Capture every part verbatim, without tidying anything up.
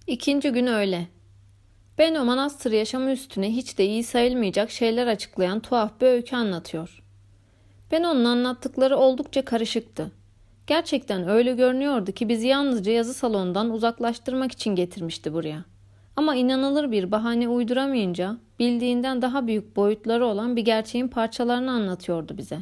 İkinci gün öyle. Benno manastır yaşamı üstüne hiç de iyi sayılmayacak şeyler açıklayan tuhaf bir öykü anlatıyor. Benno'nun anlattıkları oldukça karışıktı. Gerçekten öyle görünüyordu ki bizi yalnızca yazı salonundan uzaklaştırmak için getirmişti buraya. Ama inanılır bir bahane uyduramayınca bildiğinden daha büyük boyutları olan bir gerçeğin parçalarını anlatıyordu bize.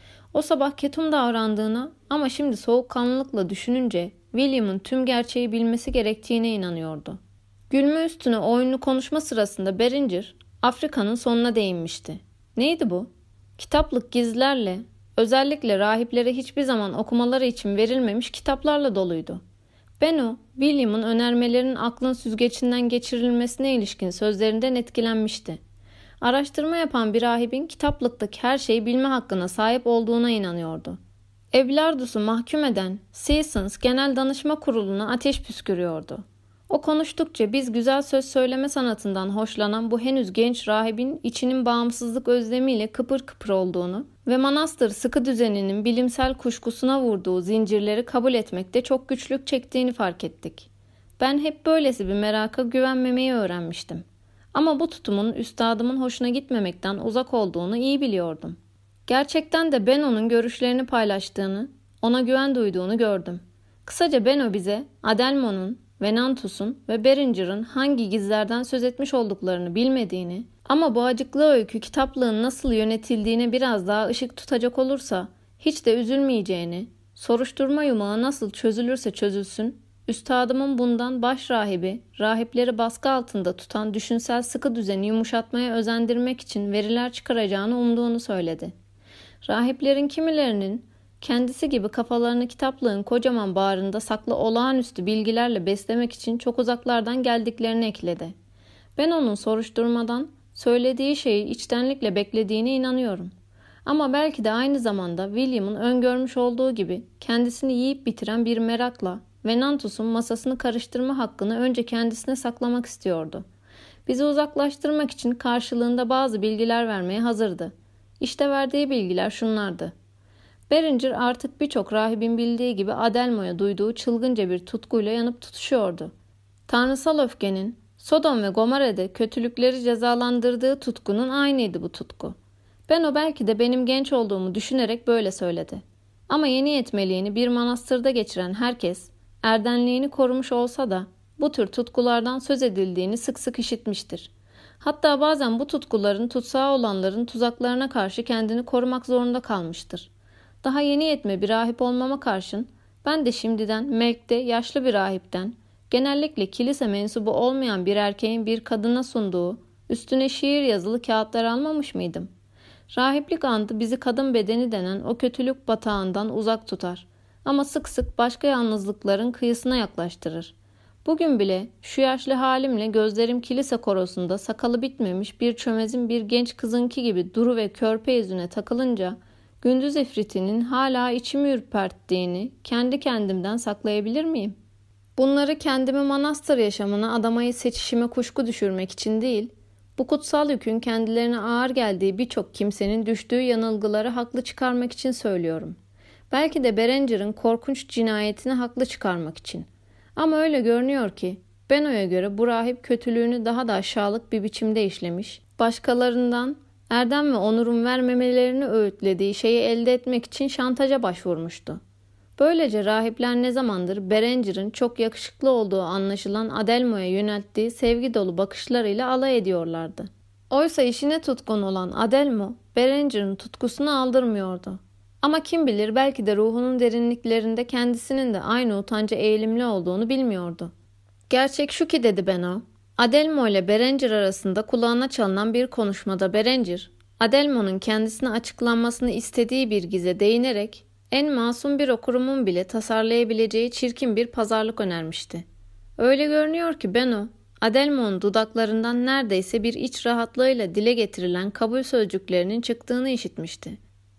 O sabah ketum davrandığına ama şimdi soğukkanlılıkla düşününce William'ın tüm gerçeği bilmesi gerektiğine inanıyordu. Gülme üstüne oyunlu konuşma sırasında Beringer, Afrika'nın sonuna değinmişti. Neydi bu? Kitaplık gizlerle, özellikle rahiplere hiçbir zaman okumaları için verilmemiş kitaplarla doluydu. Benno, William'ın önermelerinin aklın süzgecinden geçirilmesine ilişkin sözlerinden etkilenmişti. Araştırma yapan bir rahibin kitaplıktaki her şeyi bilme hakkına sahip olduğuna inanıyordu. Abelardus'u mahkum eden Seasons Genel Danışma Kurulu'na ateş püskürüyordu. O konuştukça biz güzel söz söyleme sanatından hoşlanan bu henüz genç rahibin içinin bağımsızlık özlemiyle kıpır kıpır olduğunu ve manastır sıkı düzeninin bilimsel kuşkusuna vurduğu zincirleri kabul etmekte çok güçlük çektiğini fark ettik. Ben hep böylesi bir meraka güvenmemeyi öğrenmiştim. Ama bu tutumun üstadımın hoşuna gitmemekten uzak olduğunu iyi biliyordum. Gerçekten de Benno'nun görüşlerini paylaştığını, ona güven duyduğunu gördüm. Kısaca Benno bize Adelmo'nun, Venantus'un ve Beringer'ın hangi gizlerden söz etmiş olduklarını bilmediğini ama bu acıklı öykü kitaplığın nasıl yönetildiğine biraz daha ışık tutacak olursa hiç de üzülmeyeceğini, soruşturma yumağı nasıl çözülürse çözülsün, üstadımın bundan baş rahibi, rahipleri baskı altında tutan düşünsel sıkı düzeni yumuşatmaya özendirmek için veriler çıkaracağını umduğunu söyledi. Rahiplerin kimilerinin kendisi gibi kafalarını kitaplığın kocaman bağrında saklı olağanüstü bilgilerle beslemek için çok uzaklardan geldiklerini ekledi. Ben onun soruşturmadan söylediği şeyi içtenlikle beklediğine inanıyorum. Ama belki de aynı zamanda William'ın öngörmüş olduğu gibi kendisini yiyip bitiren bir merakla Venantus'un masasını karıştırma hakkını önce kendisine saklamak istiyordu. Bizi uzaklaştırmak için karşılığında bazı bilgiler vermeye hazırdı. İşte verdiği bilgiler şunlardı. Beringer artık birçok rahibin bildiği gibi Adelmo'ya duyduğu çılgınca bir tutkuyla yanıp tutuşuyordu. Tanrısal öfkenin Sodom ve Gomorra'da kötülükleri cezalandırdığı tutkunun aynıydı bu tutku. Benno belki de benim genç olduğumu düşünerek böyle söyledi. Ama yeni yetmeliğini bir manastırda geçiren herkes, erdenliğini korumuş olsa da bu tür tutkulardan söz edildiğini sık sık işitmiştir. Hatta bazen bu tutkuların tutsağı olanların tuzaklarına karşı kendini korumak zorunda kalmıştır. Daha yeni yetme bir rahip olmama karşın ben de şimdiden Melk'te yaşlı bir rahipten, genellikle kilise mensubu olmayan bir erkeğin bir kadına sunduğu, üstüne şiir yazılı kağıtlar almamış mıydım? Rahiplik andı bizi kadın bedeni denen o kötülük batağından uzak tutar. Ama sık sık başka yalnızlıkların kıyısına yaklaştırır. Bugün bile şu yaşlı halimle gözlerim kilise korosunda sakalı bitmemiş bir çömezin bir genç kızınki gibi duru ve körpe yüzüne takılınca gündüz ifritinin hala içimi ürperttiğini kendi kendimden saklayabilir miyim? Bunları kendimi manastır yaşamına adamayı seçişime kuşku düşürmek için değil, bu kutsal yükün kendilerine ağır geldiği birçok kimsenin düştüğü yanılgıları haklı çıkarmak için söylüyorum. Belki de Berenger'in korkunç cinayetini haklı çıkarmak için. Ama öyle görünüyor ki Benno'ya göre bu rahip kötülüğünü daha da aşağılık bir biçimde işlemiş, başkalarından erdem ve onurun vermemelerini öğütlediği şeyi elde etmek için şantaja başvurmuştu. Böylece rahipler ne zamandır Berenger'in çok yakışıklı olduğu anlaşılan Adelmo'ya yönelttiği sevgi dolu bakışlarıyla alay ediyorlardı. Oysa işine tutkun olan Adelmo, Berenger'in tutkusunu aldırmıyordu. Ama kim bilir belki de ruhunun derinliklerinde kendisinin de aynı utanca eğilimli olduğunu bilmiyordu. Gerçek şu ki dedi Benno, Adelmo ile Berenger arasında kulağına çalınan bir konuşmada Berenger, Adelmo'nun kendisine açıklanmasını istediği bir gize değinerek en masum bir okurumun bile tasarlayabileceği çirkin bir pazarlık önermişti. Öyle görünüyor ki Benno, Adelmo'nun dudaklarından neredeyse bir iç rahatlığıyla dile getirilen kabul sözcüklerinin çıktığını işitmişti.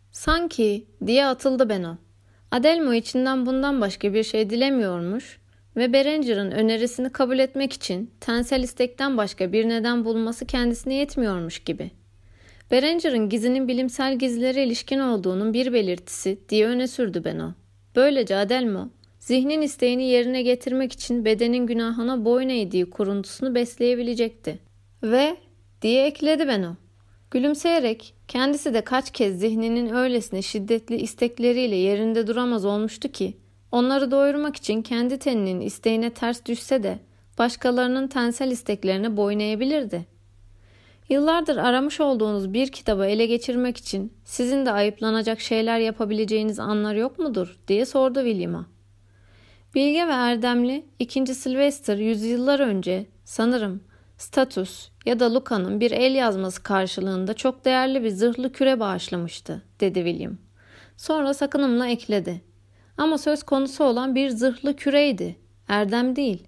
Sanki diye atıldı Benno. Adelmo içinden bundan başka bir şey dilemiyormuş ve Berenger'ın önerisini kabul etmek için tensel istekten başka bir neden bulması kendisine yetmiyormuş gibi. Berenger'ın gizinin bilimsel gizlere ilişkin olduğunun bir belirtisi diye öne sürdü Benno. Böylece Adelmo, zihnin isteğini yerine getirmek için bedenin günahına boyun eğdiği kuruntusunu besleyebilecekti. Ve diye ekledi Beno. Gülümseyerek kendisi de kaç kez zihninin öylesine şiddetli istekleriyle yerinde duramaz olmuştu ki onları doyurmak için kendi teninin isteğine ters düşse de başkalarının tensel isteklerine boyun eğebilirdi. Yıllardır aramış olduğunuz bir kitabı ele geçirmek için sizin de ayıplanacak şeyler yapabileceğiniz anlar yok mudur diye sordu William'a. Bilge ve erdemli ikinci Sylvester yüzyıllar önce sanırım Status ya da Luca'nın bir el yazması karşılığında çok değerli bir zırhlı küre bağışlamıştı, dedi William. Sonra sakınımla ekledi. Ama söz konusu olan bir zırhlı küreydi, erdem değil.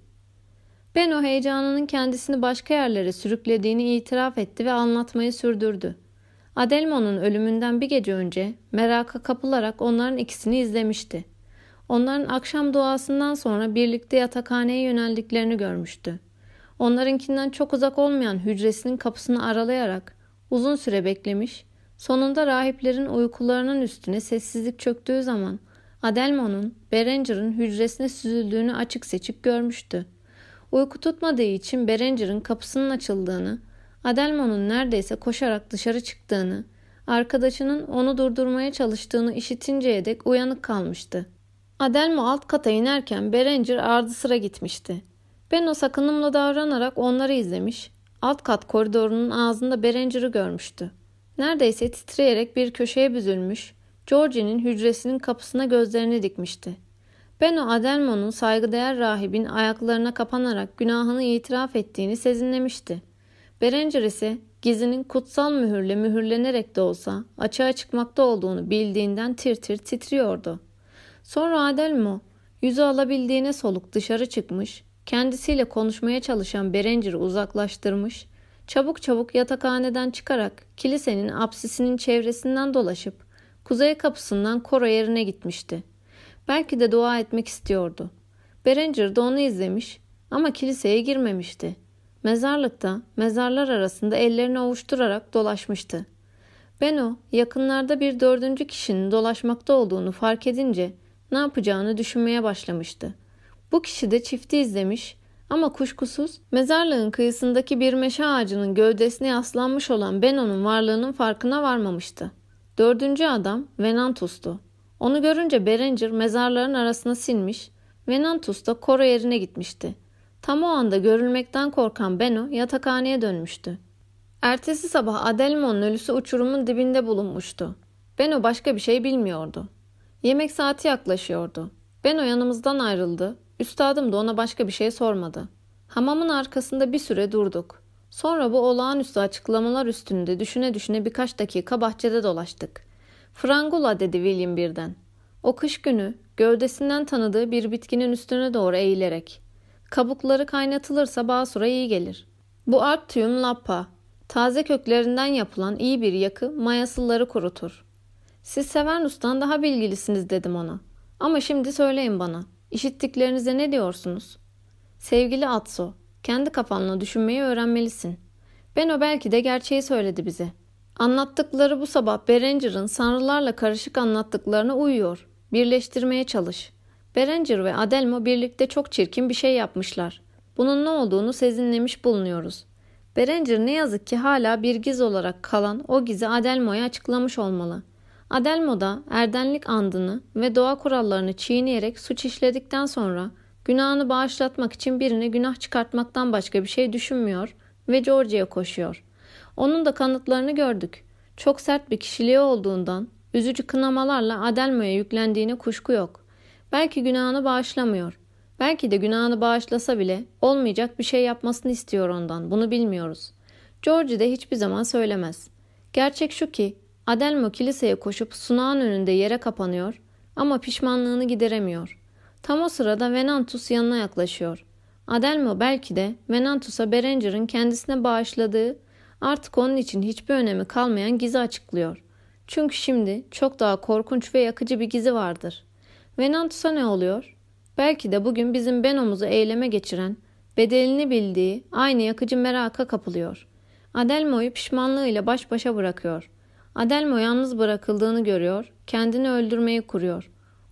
Beno heyecanının kendisini başka yerlere sürüklediğini itiraf etti ve anlatmayı sürdürdü. Adelmon'un ölümünden bir gece önce meraka kapılarak onların ikisini izlemişti. Onların akşam duasından sonra birlikte yatakhaneye yöneldiklerini görmüştü. Onlarınkinden çok uzak olmayan hücresinin kapısını aralayarak uzun süre beklemiş, sonunda rahiplerin uykularının üstüne sessizlik çöktüğü zaman Adelmon'un Berenger'ın hücresine süzüldüğünü açık seçik görmüştü. Uyku tutmadığı için Berenger'ın kapısının açıldığını, Adelmon'un neredeyse koşarak dışarı çıktığını, arkadaşının onu durdurmaya çalıştığını işitinceye dek uyanık kalmıştı. Adelmo alt kata inerken Berenger ardı sıra gitmişti. Beno sakınımla davranarak onları izlemiş, alt kat koridorunun ağzında Berenger'ı görmüştü. Neredeyse titreyerek bir köşeye büzülmüş, Georgie'nin hücresinin kapısına gözlerini dikmişti. Beno Adelmon'un saygıdeğer rahibin ayaklarına kapanarak günahını itiraf ettiğini sezinlemişti. Berenger ise gizinin kutsal mühürle mühürlenerek de olsa açığa çıkmakta olduğunu bildiğinden tir tir titriyordu. Sonra Adelmo yüzü alabildiğine soluk dışarı çıkmış, kendisiyle konuşmaya çalışan Berenger'i uzaklaştırmış, çabuk çabuk yatakhaneden çıkarak kilisenin apsisinin çevresinden dolaşıp kuzey kapısından koro yerine gitmişti. Belki de dua etmek istiyordu. Berenger de onu izlemiş ama kiliseye girmemişti. Mezarlıkta, mezarlar arasında ellerini ovuşturarak dolaşmıştı. Beno yakınlarda bir dördüncü kişinin dolaşmakta olduğunu fark edince ne yapacağını düşünmeye başlamıştı. Bu kişi de çifti izlemiş ama kuşkusuz mezarlığın kıyısındaki bir meşe ağacının gövdesine yaslanmış olan Beno'nun varlığının farkına varmamıştı. Dördüncü adam Venantus'tu. Onu görünce Berenger mezarların arasına sinmiş, Venantus da koro yerine gitmişti. Tam o anda görülmekten korkan Beno yatakhaneye dönmüştü. Ertesi sabah Adelmon'un ölüsü uçurumun dibinde bulunmuştu. Beno başka bir şey bilmiyordu. Yemek saati yaklaşıyordu. Beno yanımızdan ayrıldı. Üstadım da ona başka bir şey sormadı. Hamamın arkasında bir süre durduk. Sonra bu olağanüstü açıklamalar üstünde düşüne düşüne birkaç dakika bahçede dolaştık. Frangula, dedi William birden. O kış günü gövdesinden tanıdığı bir bitkinin üstüne doğru eğilerek. Kabukları kaynatılırsa basura iyi gelir. Bu Arctium lappa. Taze köklerinden yapılan iyi bir yakı mayasılları kurutur. Siz Severnus'tan daha bilgilisiniz, dedim ona. Ama şimdi söyleyin bana. İşittiklerinize ne diyorsunuz? Sevgili Atso, kendi kafanla düşünmeyi öğrenmelisin. Beno belki de gerçeği söyledi bize. Anlattıkları bu sabah Berenger'ın sanrılarla karışık anlattıklarına uyuyor. Birleştirmeye çalış. Berenger ve Adelmo birlikte çok çirkin bir şey yapmışlar. Bunun ne olduğunu sezinlemiş bulunuyoruz. Berenger ne yazık ki hala bir giz olarak kalan o gizi Adelmo'ya açıklamış olmalı. Adelmo da erdenlik andını ve doğa kurallarını çiğneyerek suç işledikten sonra günahını bağışlatmak için birine günah çıkartmaktan başka bir şey düşünmüyor ve Georgie'ye koşuyor. Onun da kanıtlarını gördük. Çok sert bir kişiliği olduğundan üzücü kınamalarla Adelmo'ya yüklendiğine kuşku yok. Belki günahını bağışlamıyor. Belki de günahını bağışlasa bile olmayacak bir şey yapmasını istiyor ondan. Bunu bilmiyoruz. Georgie de hiçbir zaman söylemez. Gerçek şu ki Adelmo kiliseye koşup sunağın önünde yere kapanıyor ama pişmanlığını gideremiyor. Tam o sırada Venantus yanına yaklaşıyor. Adelmo belki de Venantus'a Berenger'ın kendisine bağışladığı, artık onun için hiçbir önemi kalmayan gizi açıklıyor. Çünkü şimdi çok daha korkunç ve yakıcı bir gizi vardır. Venantus'a ne oluyor? Belki de bugün bizim Beno'muzu eyleme geçiren, bedelini bildiği aynı yakıcı meraka kapılıyor. Adelmo'yu pişmanlığıyla baş başa bırakıyor. Adelmo yalnız bırakıldığını görüyor, kendini öldürmeyi kuruyor.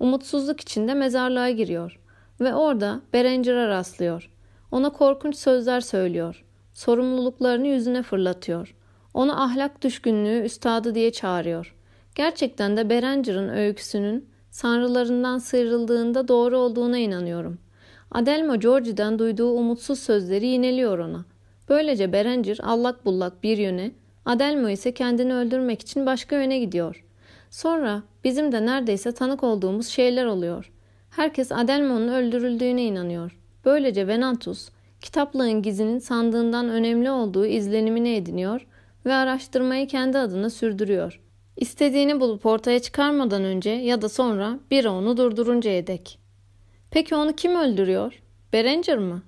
Umutsuzluk içinde mezarlığa giriyor ve orada Beranger'a rastlıyor. Ona korkunç sözler söylüyor. Sorumluluklarını yüzüne fırlatıyor. Onu ahlak düşkünlüğü üstadı diye çağırıyor. Gerçekten de Beranger'ın öyküsünün sanrılarından sıyrıldığında doğru olduğuna inanıyorum. Adelmo Georgie'den duyduğu umutsuz sözleri yineliyor ona. Böylece Beranger allak bullak bir yöne, Adelmo ise kendini öldürmek için başka yöne gidiyor. Sonra bizim de neredeyse tanık olduğumuz şeyler oluyor. Herkes Adelmo'nun öldürüldüğüne inanıyor. Böylece Venantus, kitaplığın gizinin sandığından önemli olduğu izlenimini ediniyor ve araştırmayı kendi adına sürdürüyor. İstediğini bulup ortaya çıkarmadan önce ya da sonra biri onu durduruncaya dek. Peki onu kim öldürüyor? Beranger mı?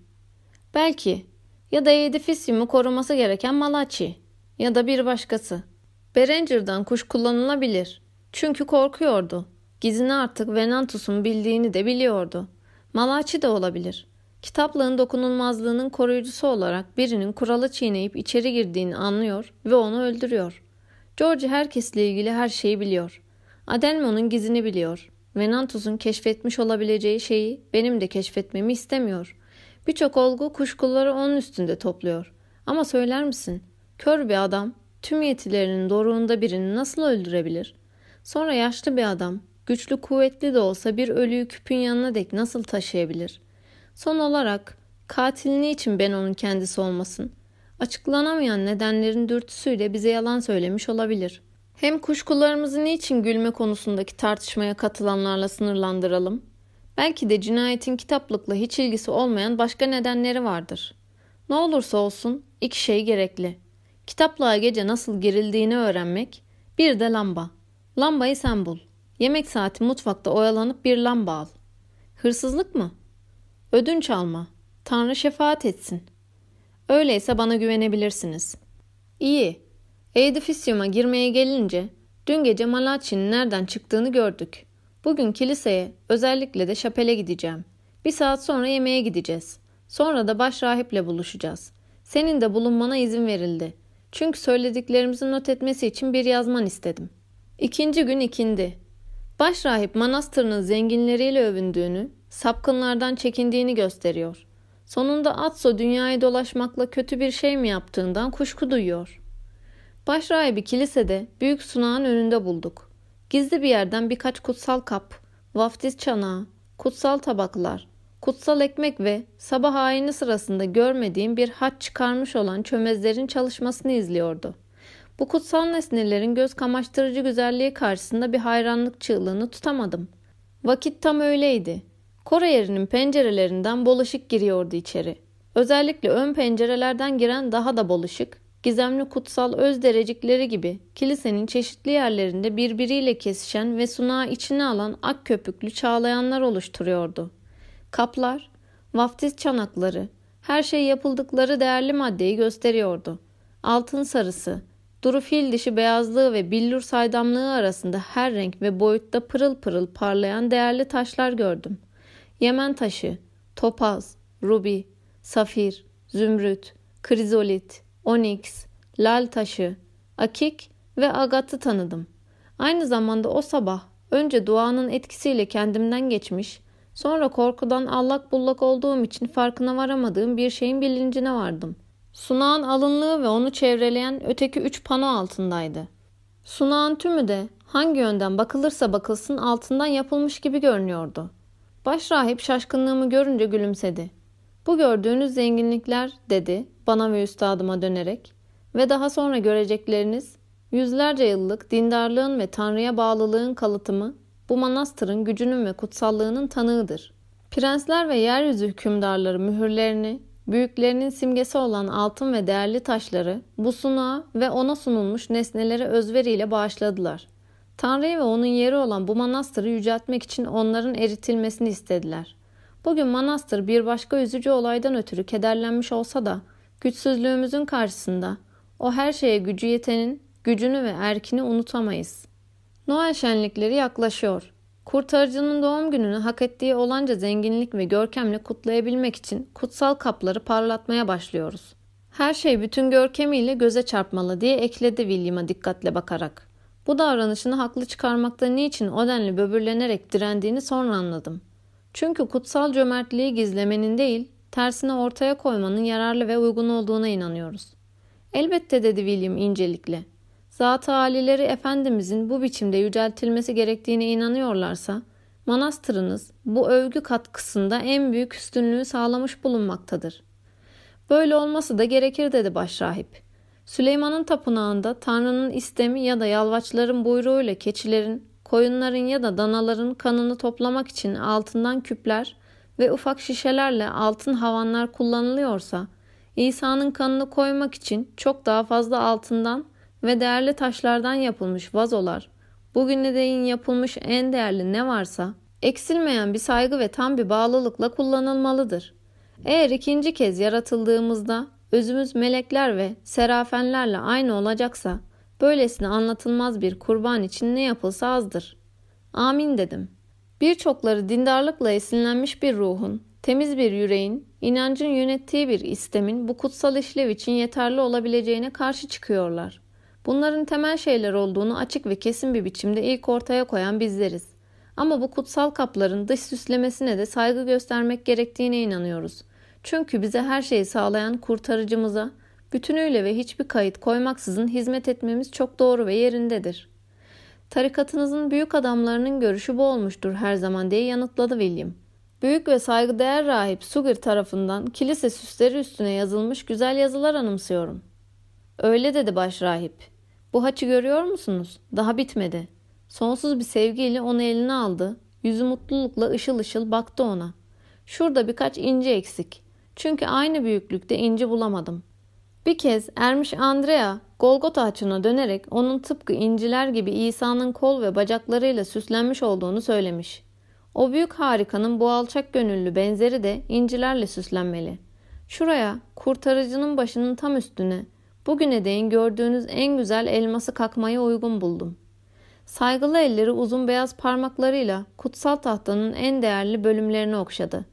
Belki. Ya da Aedifisium'u koruması gereken Malachi. Ya da bir başkası. Beranger'dan kuş kullanılabilir. Çünkü korkuyordu. Gizini artık Venantus'un bildiğini de biliyordu. Malachi de olabilir. Kitaplığın dokunulmazlığının koruyucusu olarak birinin kuralı çiğneyip içeri girdiğini anlıyor ve onu öldürüyor. Georgie herkesle ilgili her şeyi biliyor. Adelmo'nun gizini biliyor. Venantus'un keşfetmiş olabileceği şeyi benim de keşfetmemi istemiyor. Birçok olgu kuşkuları onun üstünde topluyor. Ama söyler misin? Kör bir adam tüm yetilerinin doruğunda birini nasıl öldürebilir? Sonra yaşlı bir adam, güçlü kuvvetli de olsa bir ölüyü küpün yanına dek nasıl taşıyabilir? Son olarak katil niçin ben onun kendisi olmasın? Açıklanamayan nedenlerin dürtüsüyle bize yalan söylemiş olabilir. Hem kuşkularımızı niçin gülme konusundaki tartışmaya katılanlarla sınırlandıralım? Belki de cinayetin kitaplıkla hiç ilgisi olmayan başka nedenleri vardır. Ne olursa olsun iki şey gerekli. Kitaplığa gece nasıl girildiğini öğrenmek, bir de lamba. Lambayı sen bul. Yemek saati mutfakta oyalanıp bir lamba al. Hırsızlık mı? Ödünç alma. Tanrı şefaat etsin. Öyleyse bana güvenebilirsiniz. İyi. Aedifisium'a girmeye gelince dün gece Malachi'nin nereden çıktığını gördük. Bugün kiliseye, özellikle de şapele gideceğim. Bir saat sonra yemeğe gideceğiz. Sonra da başrahiple buluşacağız. Senin de bulunmana izin verildi. Çünkü söylediklerimizi not etmesi için bir yazman istedim. İkinci gün ikindi. Başrahip manastırının zenginleriyle övündüğünü, sapkınlardan çekindiğini gösteriyor. Sonunda Atso dünyayı dolaşmakla kötü bir şey mi yaptığından kuşku duyuyor. Başrahibi kilisede büyük sunağın önünde bulduk. Gizli bir yerden birkaç kutsal kap, vaftiz çanağı, kutsal tabaklar, kutsal ekmek ve sabah ayini sırasında görmediğim bir haç çıkarmış olan çömezlerin çalışmasını izliyordu. Bu kutsal nesnelerin göz kamaştırıcı güzelliği karşısında bir hayranlık çığlığını tutamadım. Vakit tam öyleydi. Kora yerinin pencerelerinden bol ışık giriyordu içeri. Özellikle ön pencerelerden giren daha da bol ışık, gizemli kutsal öz derecikleri gibi kilisenin çeşitli yerlerinde birbiriyle kesişen ve sunağı içine alan ak köpüklü çağlayanlar oluşturuyordu. Kaplar, vaftiz çanakları, her şey yapıldıkları değerli maddeyi gösteriyordu. Altın sarısı, duru fil dişi beyazlığı ve billur saydamlığı arasında her renk ve boyutta pırıl pırıl parlayan değerli taşlar gördüm. Yemen taşı, topaz, rubi, safir, zümrüt, krizolit, oniks, lal taşı, akik ve agatı tanıdım. Aynı zamanda o sabah önce duanın etkisiyle kendimden geçmiş, sonra korkudan allak bullak olduğum için farkına varamadığım bir şeyin bilincine vardım. Sunağın alınlığı ve onu çevreleyen öteki üç pano altındaydı. Sunağın tümü de hangi yönden bakılırsa bakılsın altından yapılmış gibi görünüyordu. Başrahip şaşkınlığımı görünce gülümsedi. Bu gördüğünüz zenginlikler dedi bana ve üstadıma dönerek ve daha sonra görecekleriniz yüzlerce yıllık dindarlığın ve Tanrı'ya bağlılığın kalıtımı bu manastırın gücünün ve kutsallığının tanığıdır. Prensler ve yeryüzü hükümdarları mühürlerini, büyüklerinin simgesi olan altın ve değerli taşları bu sunağa ve ona sunulmuş nesnelere özveriyle bağışladılar. Tanrı'yı ve onun yeri olan bu manastırı yüceltmek için onların eritilmesini istediler. Bugün manastır bir başka üzücü olaydan ötürü kederlenmiş olsa da güçsüzlüğümüzün karşısında o her şeye gücü yetenin gücünü ve erkini unutamayız. Noel şenlikleri yaklaşıyor. Kurtarıcının doğum gününü hak ettiği olanca zenginlik ve görkemle kutlayabilmek için kutsal kapları parlatmaya başlıyoruz. Her şey bütün görkemiyle göze çarpmalı diye ekledi William'a dikkatle bakarak. Bu davranışını haklı çıkarmakta niçin o denli böbürlenerek direndiğini sonra anladım. Çünkü kutsal cömertliği gizlemenin değil, tersine ortaya koymanın yararlı ve uygun olduğuna inanıyoruz. Elbette dedi William incelikle. Zat-ı âlileri Efendimizin bu biçimde yüceltilmesi gerektiğine inanıyorlarsa, manastırınız bu övgü katkısında en büyük üstünlüğü sağlamış bulunmaktadır. Böyle olması da gerekir dedi başrahip. Süleyman'ın tapınağında Tanrı'nın istemi ya da yalvaçların buyruğuyla keçilerin, koyunların ya da danaların kanını toplamak için altından küpler ve ufak şişelerle altın havanlar kullanılıyorsa, İsa'nın kanını koymak için çok daha fazla altından ve değerli taşlardan yapılmış vazolar, bugüne değin yapılmış en değerli ne varsa, eksilmeyen bir saygı ve tam bir bağlılıkla kullanılmalıdır. Eğer ikinci kez yaratıldığımızda özümüz melekler ve serafenlerle aynı olacaksa, böylesine anlatılmaz bir kurban için ne yapılsa azdır. Amin dedim. Birçokları dindarlıkla esinlenmiş bir ruhun, temiz bir yüreğin, inancın yönettiği bir istemin bu kutsal işlev için yeterli olabileceğine karşı çıkıyorlar. Bunların temel şeyler olduğunu açık ve kesin bir biçimde ilk ortaya koyan bizleriz. Ama bu kutsal kapların dış süslemesine de saygı göstermek gerektiğine inanıyoruz. Çünkü bize her şeyi sağlayan kurtarıcımıza bütünüyle ve hiçbir kayıt koymaksızın hizmet etmemiz çok doğru ve yerindedir. Tarikatınızın büyük adamlarının görüşü bu olmuştur her zaman diye yanıtladı William. Büyük ve saygıdeğer rahip Sugir tarafından kilise süsleri üstüne yazılmış güzel yazılar anımsıyorum. Öyle dedi başrahip. Bu haçı görüyor musunuz? Daha bitmedi. Sonsuz bir sevgiyle onu eline aldı. Yüzü mutlulukla ışıl ışıl baktı ona. Şurada birkaç inci eksik. Çünkü aynı büyüklükte inci bulamadım. Bir kez ermiş Andrea Golgota haçına dönerek onun tıpkı inciler gibi İsa'nın kol ve bacaklarıyla süslenmiş olduğunu söylemiş. O büyük harikanın bu alçak gönüllü benzeri de incilerle süslenmeli. Şuraya, kurtarıcının başının tam üstüne, bugüne değin gördüğünüz en güzel elması kakmaya uygun buldum. Saygılı elleri uzun beyaz parmaklarıyla kutsal tahtanın en değerli bölümlerini okşadı.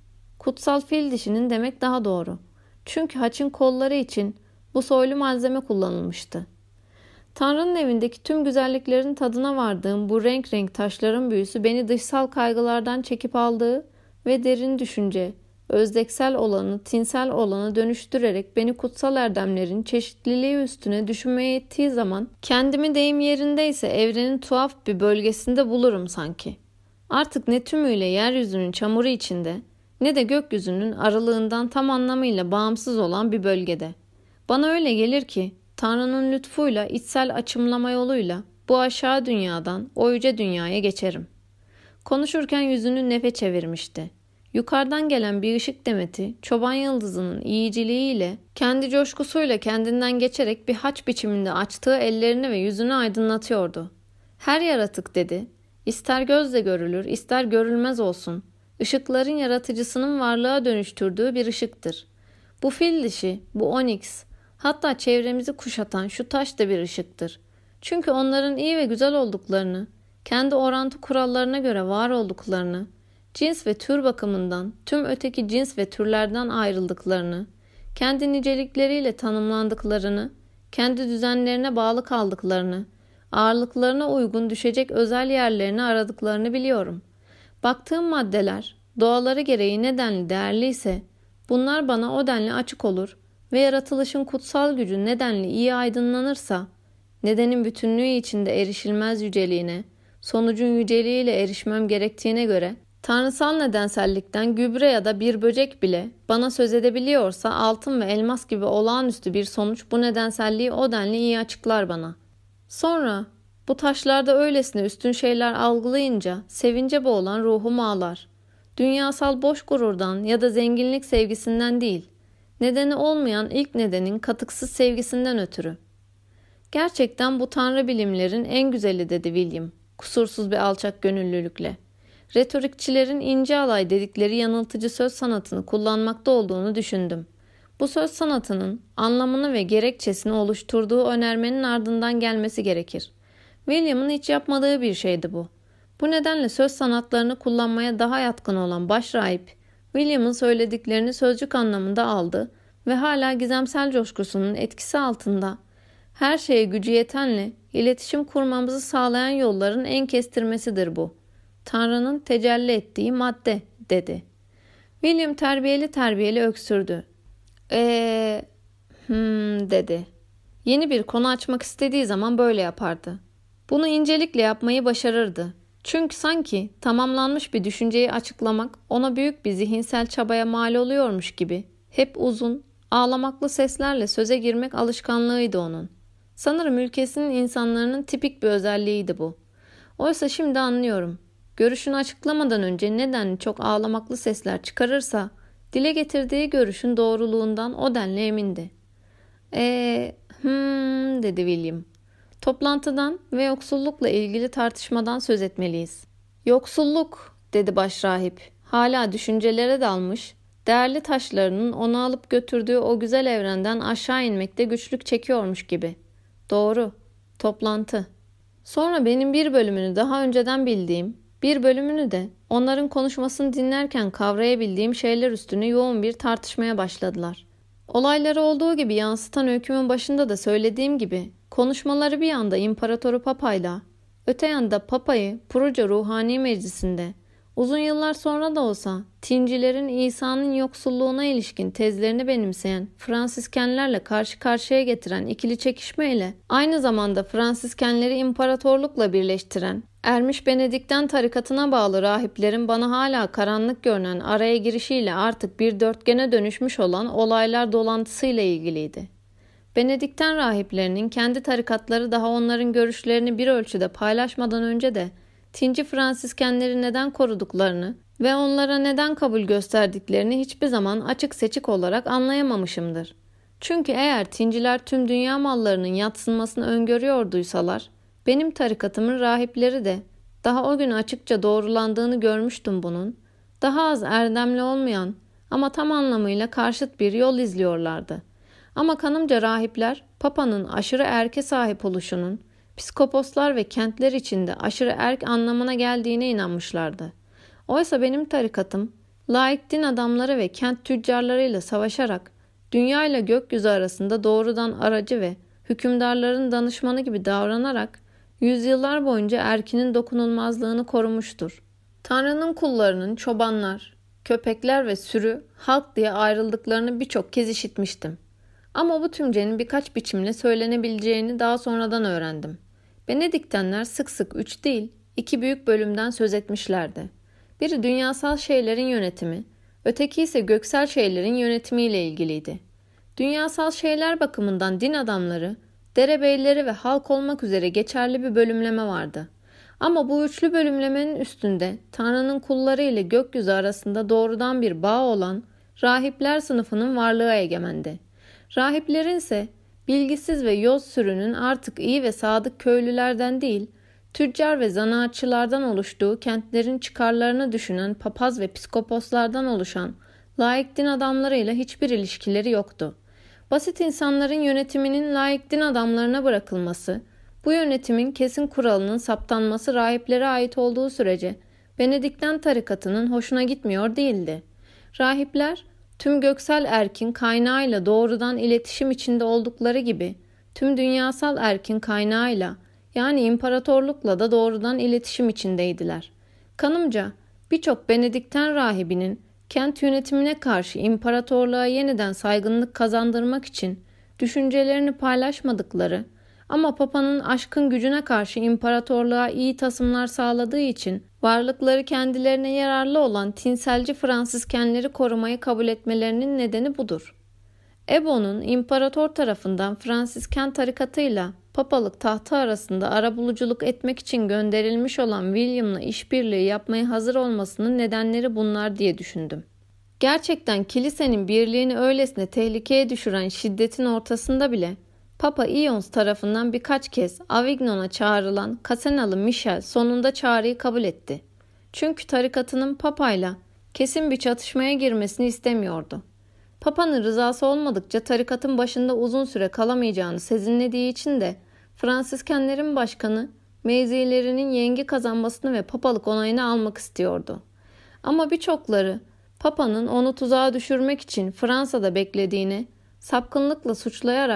Kutsal fil dişinin demek daha doğru. Çünkü haçın kolları için bu soylu malzeme kullanılmıştı. Tanrı'nın evindeki tüm güzelliklerin tadına vardığım bu renk renk taşların büyüsü beni dışsal kaygılardan çekip aldığı ve derin düşünce, özdeksel olanı tinsel olana dönüştürerek beni kutsal erdemlerin çeşitliliği üstüne düşünmeye ettiği zaman kendimi deyim yerindeyse evrenin tuhaf bir bölgesinde bulurum sanki. Artık ne tümüyle yeryüzünün çamuru içinde ne de gökyüzünün aralığından tam anlamıyla bağımsız olan bir bölgede. Bana öyle gelir ki Tanrı'nın lütfuyla içsel açımlama yoluyla bu aşağı dünyadan o yüce dünyaya geçerim. Konuşurken yüzünü nefe çevirmişti. Yukarıdan gelen bir ışık demeti çoban yıldızının iyiciliğiyle kendi coşkusuyla kendinden geçerek bir haç biçiminde açtığı ellerini ve yüzünü aydınlatıyordu. Her yaratık dedi, ister gözle görülür ister görülmez olsun, ışıkların yaratıcısının varlığa dönüştürdüğü bir ışıktır. Bu fil dişi, bu onyx, hatta çevremizi kuşatan şu taş da bir ışıktır. Çünkü onların iyi ve güzel olduklarını, kendi orantı kurallarına göre var olduklarını, cins ve tür bakımından tüm öteki cins ve türlerden ayrıldıklarını, kendi nicelikleriyle tanımlandıklarını, kendi düzenlerine bağlı kaldıklarını, ağırlıklarına uygun düşecek özel yerlerini aradıklarını biliyorum. Baktığım maddeler, doğaları gereği nedenli değerliyse, bunlar bana o denli açık olur ve yaratılışın kutsal gücü nedenli iyi aydınlanırsa, nedenin bütünlüğü içinde erişilmez yüceliğine, sonucun yüceliğiyle erişmem gerektiğine göre, tanrısal nedensellikten gübre ya da bir böcek bile bana söz edebiliyorsa altın ve elmas gibi olağanüstü bir sonuç bu nedenselliği o denli iyi açıklar bana. Sonra bu taşlarda öylesine üstün şeyler algılayınca sevince boğulan ruhum ağlar. Dünyasal boş gururdan ya da zenginlik sevgisinden değil, nedeni olmayan ilk nedenin katıksız sevgisinden ötürü. Gerçekten bu tanrı bilimlerin en güzeli dedi William, kusursuz bir alçak gönüllülükle. Retorikçilerin ince alay dedikleri yanıltıcı söz sanatını kullanmakta olduğunu düşündüm. Bu söz sanatının anlamını ve gerekçesini oluşturduğu önermenin ardından gelmesi gerekir. William'ın hiç yapmadığı bir şeydi bu. Bu nedenle söz sanatlarını kullanmaya daha yatkın olan başrahip, William'ın söylediklerini sözcük anlamında aldı ve hala gizemsel coşkusunun etkisi altında Her şeye gücü yetenle iletişim kurmamızı sağlayan yolların en kestirmesidir bu. Tanrı'nın tecelli ettiği madde, dedi. William terbiyeli terbiyeli öksürdü. Eee, hmm, dedi. Yeni bir konu açmak istediği zaman böyle yapardı. Bunu incelikle yapmayı başarırdı. Çünkü sanki tamamlanmış bir düşünceyi açıklamak ona büyük bir zihinsel çabaya mal oluyormuş gibi hep uzun, ağlamaklı seslerle söze girmek alışkanlığıydı onun. Sanırım ülkesinin insanların tipik bir özelliğiydi bu. Oysa şimdi anlıyorum. Görüşünü açıklamadan önce neden çok ağlamaklı sesler çıkarırsa dile getirdiği görüşün doğruluğundan o denli emindi. Eee, hmm, dedi William. Toplantıdan ve yoksullukla ilgili tartışmadan söz etmeliyiz. Yoksulluk, dedi başrahip. Hala düşüncelere dalmış, değerli taşlarının onu alıp götürdüğü o güzel evrenden aşağı inmekte güçlük çekiyormuş gibi. Doğru. Toplantı. Sonra benim bir bölümünü daha önceden bildiğim, bir bölümünü de onların konuşmasını dinlerken kavrayabildiğim şeyler üstüne yoğun bir tartışmaya başladılar. Olayları olduğu gibi yansıtan öykümün başında da söylediğim gibi konuşmaları bir yanda İmparatoru Papa'yla, öte yanda Papa'yı Pruca Ruhani Meclisi'nde, uzun yıllar sonra da olsa Tincilerin İsa'nın yoksulluğuna ilişkin tezlerini benimseyen Fransiskenlerle karşı karşıya getiren ikili çekişmeyle aynı zamanda Fransiskenleri imparatorlukla birleştiren Ermiş Benedikten tarikatına bağlı rahiplerin bana hala karanlık görünen araya girişiyle artık bir dörtgene dönüşmüş olan olaylar dolantısıyla ilgiliydi. Benedikten rahiplerinin kendi tarikatları daha onların görüşlerini bir ölçüde paylaşmadan önce de Tinci Fransiskenleri neden koruduklarını ve onlara neden kabul gösterdiklerini hiçbir zaman açık seçik olarak anlayamamışımdır. Çünkü eğer Tinciler tüm dünya mallarının yadsınmasını öngörüyorduysalar, benim tarikatımın rahipleri de daha o gün açıkça doğrulandığını görmüştüm bunun, daha az erdemli olmayan ama tam anlamıyla karşıt bir yol izliyorlardı. Ama kanımca rahipler, Papa'nın aşırı erke sahip oluşunun, psikoposlar ve kentler içinde aşırı erk anlamına geldiğine inanmışlardı. Oysa benim tarikatım, laik din adamları ve kent tüccarlarıyla savaşarak, dünya ile gökyüzü arasında doğrudan aracı ve hükümdarların danışmanı gibi davranarak, yüzyıllar boyunca erkinin dokunulmazlığını korumuştur. Tanrı'nın kullarının çobanlar, köpekler ve sürü, halk diye ayrıldıklarını birçok kez işitmiştim. Ama bu tümcenin birkaç biçimle söylenebileceğini daha sonradan öğrendim. Benediktenler sık sık üç değil, iki büyük bölümden söz etmişlerdi. Biri dünyasal şeylerin yönetimi, öteki ise göksel şeylerin yönetimiyle ilgiliydi. Dünyasal şeyler bakımından din adamları, derebeyleri ve halk olmak üzere geçerli bir bölümleme vardı. Ama bu üçlü bölümlemenin üstünde Tanrı'nın kulları ile gökyüzü arasında doğrudan bir bağ olan rahipler sınıfının varlığı egemendi. Rahiplerin ise bilgisiz ve yoz sürünün artık iyi ve sadık köylülerden değil, tüccar ve zanaatçılardan oluştuğu kentlerin çıkarlarını düşünen papaz ve psikoposlardan oluşan laik din adamlarıyla hiçbir ilişkileri yoktu. Basit insanların yönetiminin laik din adamlarına bırakılması, bu yönetimin kesin kuralının saptanması rahiplere ait olduğu sürece Benedikten tarikatının hoşuna gitmiyor değildi. Rahipler, tüm göksel erkin kaynağıyla doğrudan iletişim içinde oldukları gibi, tüm dünyasal erkin kaynağıyla yani imparatorlukla da doğrudan iletişim içindeydiler. Kanımca birçok Benedikten rahibinin kent yönetimine karşı imparatorluğa yeniden saygınlık kazandırmak için düşüncelerini paylaşmadıkları ama Papa'nın aşkın gücüne karşı imparatorluğa iyi tasımlar sağladığı için varlıkları kendilerine yararlı olan tinselci Fransiskenleri korumayı kabul etmelerinin nedeni budur. Ebon'un imparator tarafından Fransisken tarikatıyla papalık tahtı arasında arabuluculuk etmek için gönderilmiş olan William'la işbirliği yapmaya hazır olmasının nedenleri bunlar diye düşündüm. Gerçekten kilisenin birliğini öylesine tehlikeye düşüren şiddetin ortasında bile Papa Ions tarafından birkaç kez Avignon'a çağrılan Kasenalı Michel sonunda çağrıyı kabul etti. Çünkü tarikatının Papa'yla kesin bir çatışmaya girmesini istemiyordu. Papa'nın rızası olmadıkça tarikatın başında uzun süre kalamayacağını sezinlediği için de Fransiskenlerin başkanı mevzilerinin yengi kazanmasını ve papalık onayını almak istiyordu. Ama birçokları Papa'nın onu tuzağa düşürmek için Fransa'da beklediğini sapkınlıkla suçlayarak